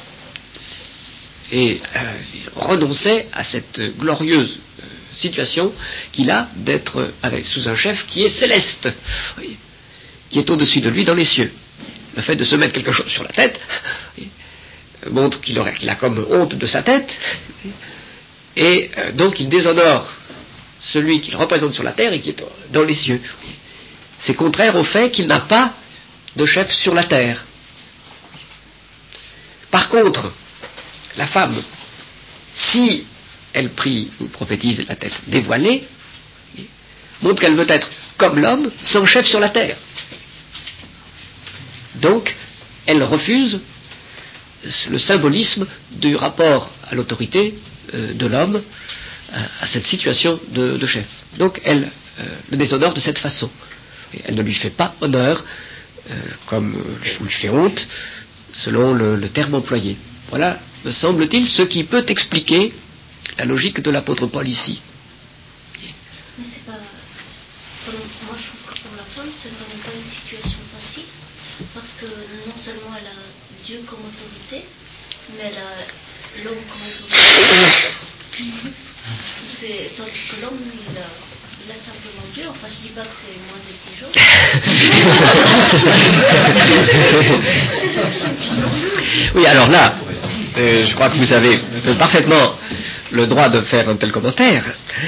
et renonçait à cette glorieuse situation qu'il a d'être sous un chef qui est céleste, qui est au-dessus de lui dans les cieux. Le fait de se mettre quelque chose sur la tête montre qu'il a comme honte de sa tête, et donc il déshonore celui qu'il représente sur la terre et qui est dans les cieux. C'est contraire au fait qu'il n'a pas de chef sur la terre. Par contre, la femme, si elle prie ou prophétise la tête dévoilée, montre qu'elle veut être comme l'homme, sans chef sur la terre. Donc, elle refuse le symbolisme du rapport à l'autorité de l'homme, à cette situation de chef. Donc, elle le déshonore de cette façon. Et elle ne lui fait pas honneur, comme lui fait honte, selon le terme employé. Voilà, me semble-t-il, ce qui peut expliquer la logique de l'apôtre Paul ici. Mais c'est pas... Moi, je trouve que pour la femme, c'est vraiment pas une situation facile, parce que non seulement elle a Dieu comme autorité, mais elle a l'homme comme autorité. Tandis que l'homme, il a simplement Dieu. Enfin, je dis pas que c'est moins exigeant. Oui, alors là, je crois que vous avez parfaitement le droit de faire un tel commentaire.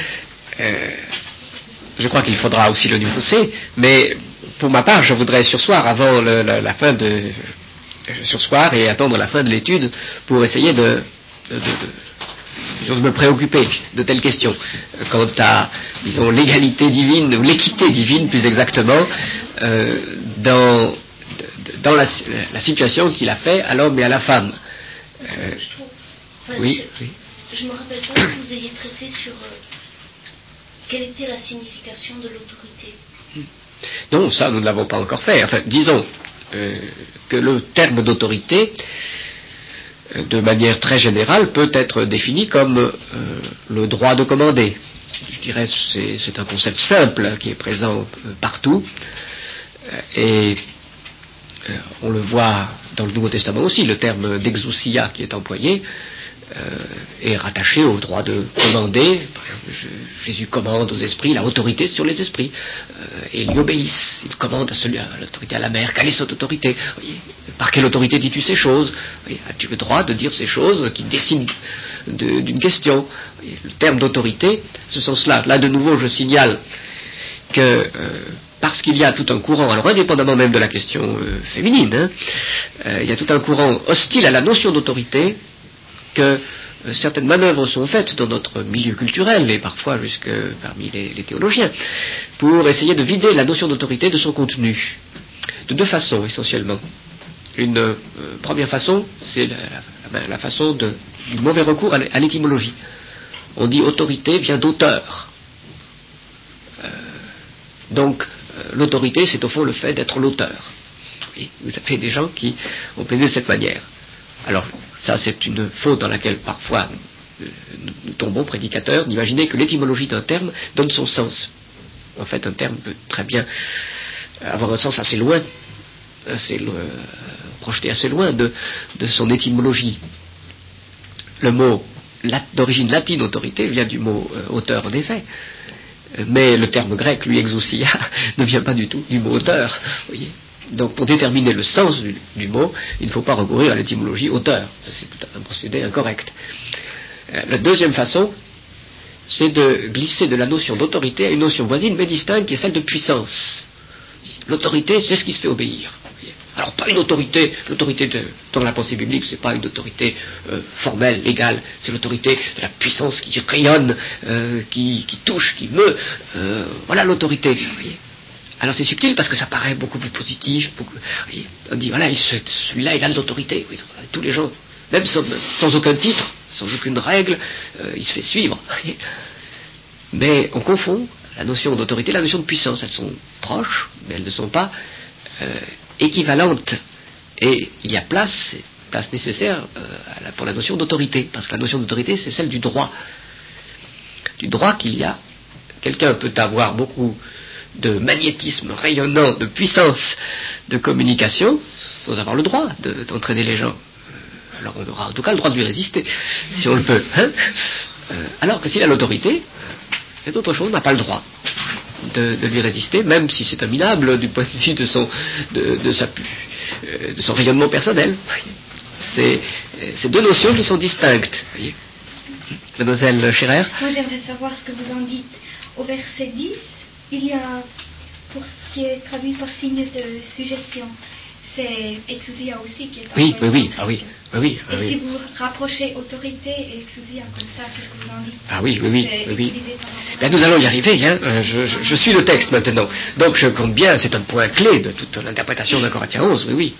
Je crois qu'il faudra aussi le nuancer, mais pour ma part, je voudrais surseoir avant la fin de... surseoir et attendre la fin de l'étude pour essayer de me préoccuper de telles questions quant à, disons, l'égalité divine, ou l'équité divine plus exactement, dans la situation qu'il a fait à l'homme et à la femme. Je trouve, Oui. Je me rappelle pas que vous ayez traité sur quelle était la signification de l'autorité. Non, ça nous ne l'avons pas encore fait. Enfin, disons que le terme d'autorité, de manière très générale, peut être défini comme le droit de commander. Je dirais c'est un concept simple qui est présent partout, et on le voit dans le Nouveau Testament aussi. Le terme d'exousia qui est employé est rattaché au droit de commander. Par exemple, Jésus commande aux esprits, la autorité sur les esprits, et ils lui obéissent. Il commande à l'autorité, à la mère, quelle est cette autorité? Par quelle autorité dis-tu ces choses? As-tu le droit de dire ces choses qui décident d'une question? Le terme d'autorité, ce sens-là. Là, de nouveau, je signale que parce qu'il y a tout un courant, alors indépendamment même de la question féminine, il y a tout un courant hostile à la notion d'autorité, que certaines manœuvres sont faites dans notre milieu culturel, et parfois jusque parmi les théologiens, pour essayer de vider la notion d'autorité de son contenu. De deux façons, essentiellement. Une première façon, c'est la façon du mauvais recours à l'étymologie. On dit autorité vient d'auteur. Donc, l'autorité, c'est au fond le fait d'être l'auteur. Et vous avez des gens qui ont plaidé de cette manière. Alors, ça, c'est une faute dans laquelle parfois nous tombons, prédicateurs, d'imaginer que l'étymologie d'un terme donne son sens. En fait, un terme peut très bien avoir un sens assez loin, projeté assez loin de son étymologie. Le mot d'origine latine, autorité, vient du mot auteur, en effet. Mais le terme grec, lui, exousia, ne vient pas du tout du mot auteur. Vous voyez. Donc, pour déterminer le sens du mot, il ne faut pas recourir à l'étymologie auteur. C'est un procédé incorrect. La deuxième façon, c'est de glisser de la notion d'autorité à une notion voisine mais distincte, qui est celle de puissance. L'autorité, c'est ce qui se fait obéir. Alors, pas une autorité, l'autorité dans la pensée biblique, c'est pas une autorité formelle, légale, c'est l'autorité de la puissance qui rayonne, qui touche, qui meut. Voilà l'autorité. Vous voyez. Alors c'est subtil parce que ça paraît beaucoup plus positif, On dit, voilà, celui-là, il a de l'autorité. Oui, tous les gens, même sans aucun titre, sans aucune règle, il se fait suivre. Mais on confond la notion d'autorité et la notion de puissance. Elles sont proches, mais elles ne sont pas équivalentes. Et il y a place nécessaire pour la notion d'autorité, parce que la notion d'autorité, c'est celle du droit. Du droit qu'il y a. Quelqu'un peut avoir beaucoup de magnétisme rayonnant, de puissance de communication, sans avoir le droit d'entraîner les gens. Alors on aura en tout cas le droit de lui résister, si on le peut. Alors que s'il a l'autorité, c'est autre chose, on n'a pas le droit de lui résister, même si c'est un minable du point de vue de son rayonnement personnel. C'est deux notions qui sont distinctes. Voyez. Mademoiselle Scherer. Moi j'aimerais savoir ce que vous en dites. Au verset 10, il y a, pour ce qui est traduit par signe de suggestion, c'est exousia aussi qui est oui. Et si vous rapprochez autorité et exousia comme ça, qu'est-ce que vous en dites? Ah oui. Là, nous allons y arriver. Je suis le texte maintenant. Donc je compte bien, c'est un point clé de toute l'interprétation d'un Corinthiens 11. Oui.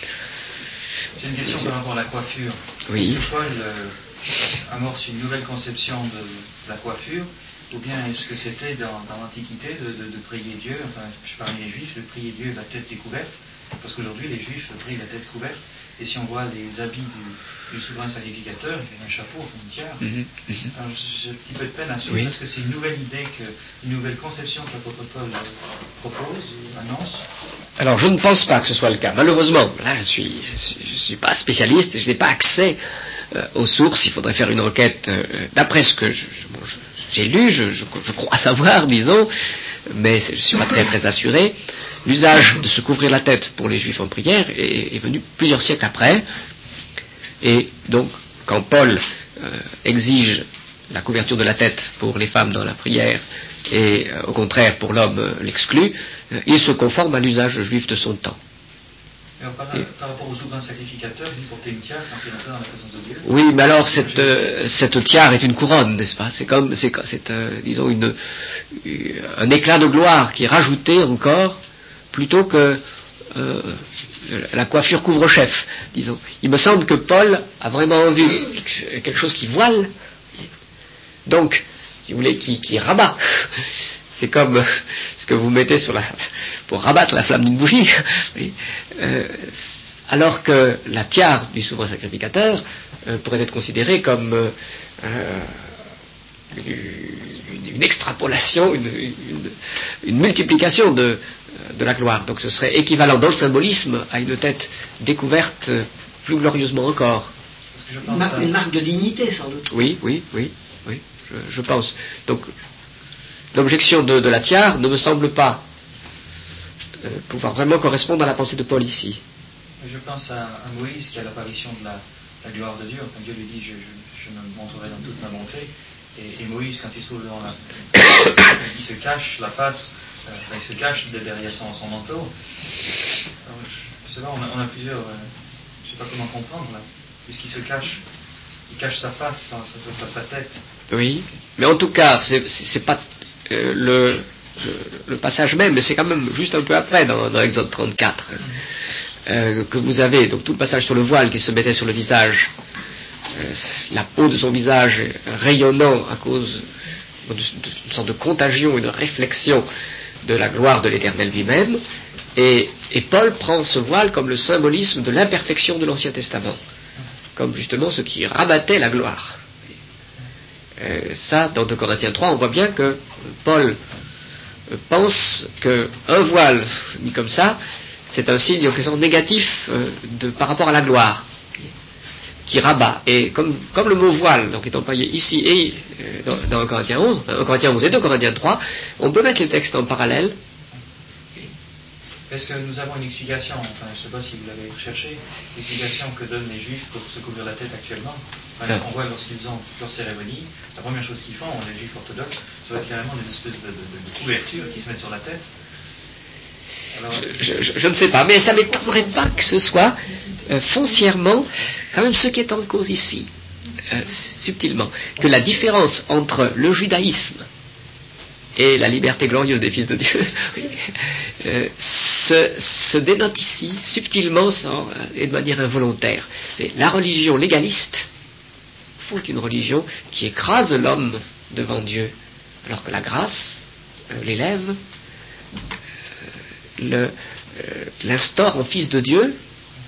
J'ai une question par rapport à la coiffure. Oui. Est-ce que Paul amorce une nouvelle conception de la coiffure, ou bien est-ce que c'était dans l'Antiquité de prier Dieu, enfin parmi les Juifs, de prier Dieu la tête découverte, parce qu'aujourd'hui les Juifs prient la tête couverte, et si on voit les habits du souverain sacrificateur, il fait un chapeau, une tiare. Alors j'ai un petit peu de peine à suivre, parce que c'est une nouvelle idée, une nouvelle conception que l'apôtre Paul propose, annonce. Alors je ne pense pas que ce soit le cas. Malheureusement, là je suis pas spécialiste et je n'ai pas accès aux sources. Il faudrait faire une enquête d'après ce que j'ai lu, je crois savoir, disons, mais je ne suis pas très assuré. L'usage de se couvrir la tête pour les Juifs en prière est venu plusieurs siècles après. Et donc, quand Paul exige la couverture de la tête pour les femmes dans la prière et au contraire pour l'homme l'exclut, il se conforme à l'usage juif de son temps. Alors, par rapport au souverain sacrificateur, il portait une tiare quand il entrait dans la présence de Dieu. Oui, mais alors cette tiare est une couronne, n'est-ce pas? C'est disons un éclat de gloire qui est rajouté encore plutôt que la coiffure couvre-chef, disons. Il me semble que Paul a vraiment en vue quelque chose qui voile, donc, si vous voulez, qui rabat. C'est comme ce que vous mettez pour rabattre la flamme d'une bougie. Oui. Alors que la tiare du souverain sacrificateur pourrait être considérée comme une extrapolation, une multiplication de la gloire. Donc ce serait équivalent dans le symbolisme à une tête découverte plus glorieusement encore. Une marque de dignité, sans doute. Oui, je pense. Donc l'objection de la tiare ne me semble pas pouvoir vraiment correspondre à la pensée de Paul ici. Je pense à Moïse qui a l'apparition de la gloire de Dieu. Enfin, Dieu lui dit je me montrerai dans toute ma bonté. Et Moïse, quand il se trouve devant il se cache la face, il se cache derrière son manteau. Alors, je sais pas, on a plusieurs. Je sais pas comment comprendre là, puisqu'il se cache. Il cache sa face, sa tête. Oui, mais en tout cas, c'est pas le passage même, mais c'est quand même juste un peu après dans Exode 34 que vous avez donc tout le passage sur le voile qui se mettait sur le visage, la peau de son visage rayonnant à cause d'une sorte de contagion et de réflexion de la gloire de l'Éternel lui-même, et Paul prend ce voile comme le symbolisme de l'imperfection de l'Ancien Testament, comme justement ce qui rabattait la gloire. Ça, dans 2 Corinthiens 3, on voit bien que Paul pense qu'un voile mis comme ça, c'est un signe en quelque sorte négatif par rapport à la gloire, qui rabat. Et comme le mot voile donc, est employé ici et dans Corinthiens 11, 1 Corinthiens 11 et 2 Corinthiens 3, on peut mettre les textes en parallèle. Est-ce que nous avons une explication, enfin je ne sais pas si vous l'avez recherché, l'explication que donnent les Juifs pour se couvrir la tête actuellement? Enfin, on voit lorsqu'ils ont leur cérémonie, la première chose qu'ils font, les Juifs orthodoxes, ça va être carrément des espèces de couvertures qui se mettent sur la tête. Alors, je ne sais pas, mais ça ne m'étonnerait pas que ce soit foncièrement quand même ce qui est en cause ici, subtilement, que la différence entre le judaïsme et la liberté glorieuse des fils de Dieu se dénote ici subtilement et de manière involontaire. Et la religion légaliste est une religion qui écrase l'homme devant Dieu, alors que la grâce l'élève, l'instaure en fils de Dieu,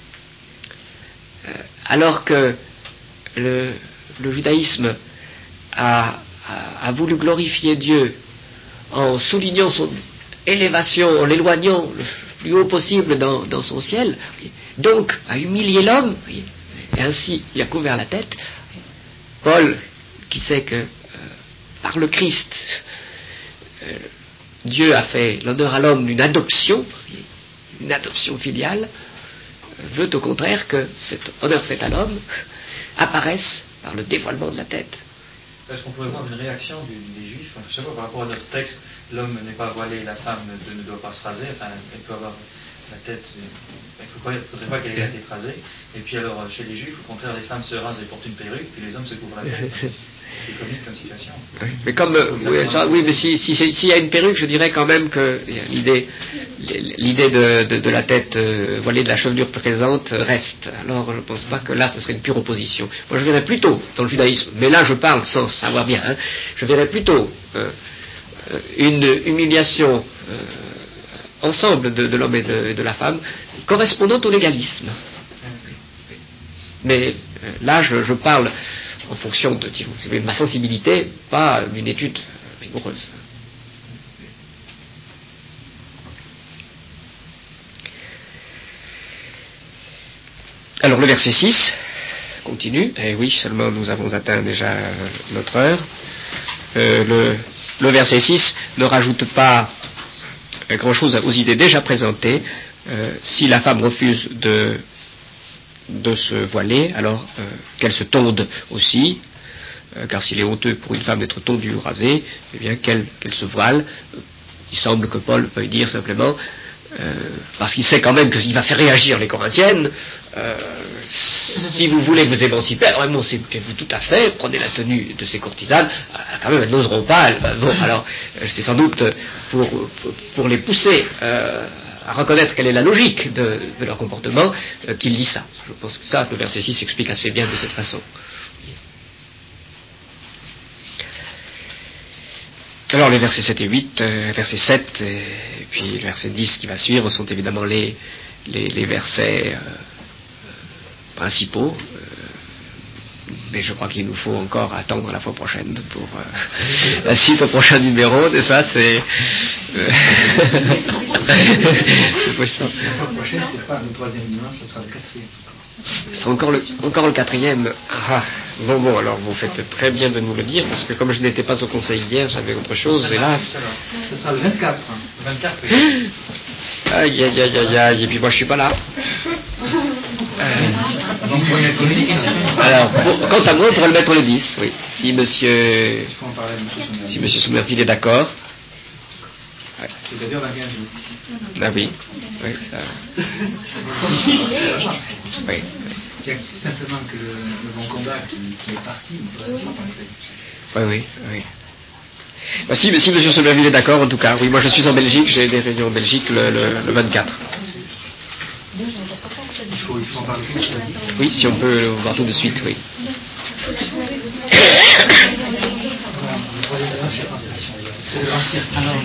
alors que le judaïsme a voulu glorifier Dieu en soulignant son élévation, en l'éloignant le plus haut possible dans son ciel, donc a humilié l'homme, et ainsi il a couvert la tête. Paul, qui sait que par le Christ, Dieu a fait l'honneur à l'homme d'une adoption filiale, veut au contraire que cet honneur fait à l'homme apparaisse par le dévoilement de la tête. Est-ce qu'on pourrait voir une réaction des Juifs, je sais pas, par rapport à notre texte, l'homme n'est pas voilé, la femme ne doit pas se raser, enfin, elle peut avoir la tête, il ne faudrait pas qu'elle ait la tête rasée, et puis alors, chez les Juifs, au contraire, les femmes se rasent et portent une perruque, puis les hommes se couvrent la tête. C'est comique comme situation. Oui, mais comme, mais s'il y a une perruque, je dirais quand même que l'idée de la tête voilée, de la chevelure présente, reste. Alors, je ne pense pas que là, ce serait une pure opposition. Moi, je verrais plutôt, dans le judaïsme, mais là, je parle sans savoir bien, je verrais plutôt une humiliation ensemble de l'homme et de la femme, correspondant au légalisme. Mais là, je parle en fonction de ma sensibilité, pas d'une étude rigoureuse. Alors le verset 6 continue, et oui, seulement nous avons atteint déjà notre heure. Le verset 6 ne rajoute pas grand-chose aux idées déjà présentées. Si la femme refuse de se voiler, alors qu'elle se tonde aussi, car s'il est honteux pour une femme d'être tondue ou rasée, eh bien qu'elle se voile. Il semble que Paul veuille dire simplement, parce qu'il sait quand même qu'il va faire réagir les Corinthiennes, si vous voulez vous émanciper, alors émancipez-vous tout à fait, prenez la tenue de ces courtisanes, quand même elles n'oseront pas, alors c'est sans doute pour les pousser à reconnaître quelle est la logique de leur comportement, qu'il dit ça. Je pense que ça, le verset 6 s'explique assez bien de cette façon. Alors les versets 7 et 8, verset 7 et puis le verset 10 qui va suivre sont évidemment les versets principaux, mais je crois qu'il nous faut encore attendre la fois prochaine pour la suite au prochain numéro, et ça c'est... La fois prochaine, c'est pas le troisième dimanche, ce sera le quatrième. Ce sera encore le quatrième. Bon, alors vous faites très bien de nous le dire, parce que comme je n'étais pas au conseil hier, j'avais autre chose, hélas. Ce sera le 24. 24, Aïe, et puis moi je suis pas là. Alors, quant à moi, on pourrait le mettre le 10, oui. Si monsieur Soumerville est d'accord. Ouais. C'est-à-dire la 15 jours. Ah oui, ça... oui. Il y a simplement que le bon combat qui est parti, mais ça sera pas fait. Oui. Bah, si monsieur Soumerville est d'accord, en tout cas. Oui, moi je suis en Belgique, j'ai des réunions en Belgique le 24. Il faut en parler. Oui, si on peut le voir tout de suite, oui. C'est le ancien.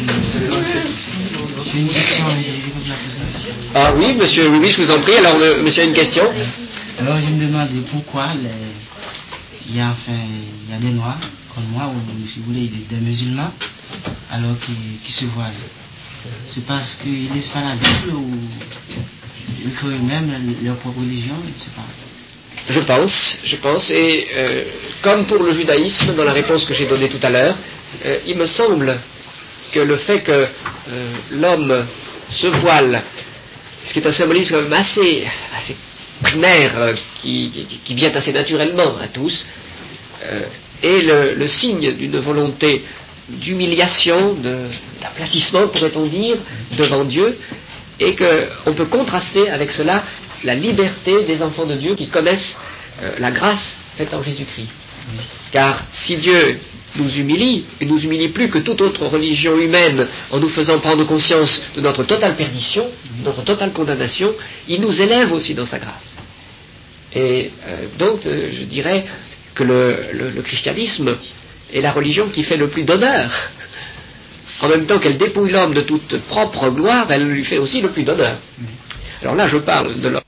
J'ai une question, vous la poser aussi. Ah oui, monsieur, oui, je vous en prie. Alors, monsieur a une question. Alors, je me demandais pourquoi il y a des Noirs, comme moi, ou si vous voulez, des musulmans, alors qui se voilent. C'est parce qu'ils ne lisent pas la Bible ou ils créent eux-mêmes leur propre religion, je ne sais pas. Je pense, et comme pour le judaïsme, dans la réponse que j'ai donnée tout à l'heure, il me semble que le fait que l'homme se voile, ce qui est un symbolisme quand même assez primaire, qui vient assez naturellement à tous, est le signe d'une volonté d'humiliation, d'aplatissement, pourrait-on dire, devant Dieu, et qu'on peut contraster avec cela la liberté des enfants de Dieu qui connaissent la grâce faite en Jésus-Christ. Car si Dieu nous humilie, et nous humilie plus que toute autre religion humaine en nous faisant prendre conscience de notre totale perdition, de notre totale condamnation, il nous élève aussi dans sa grâce. Et donc, je dirais que le christianisme est la religion qui fait le plus d'honneur. En même temps qu'elle dépouille l'homme de toute propre gloire, elle lui fait aussi le plus d'honneur. Alors là, je parle de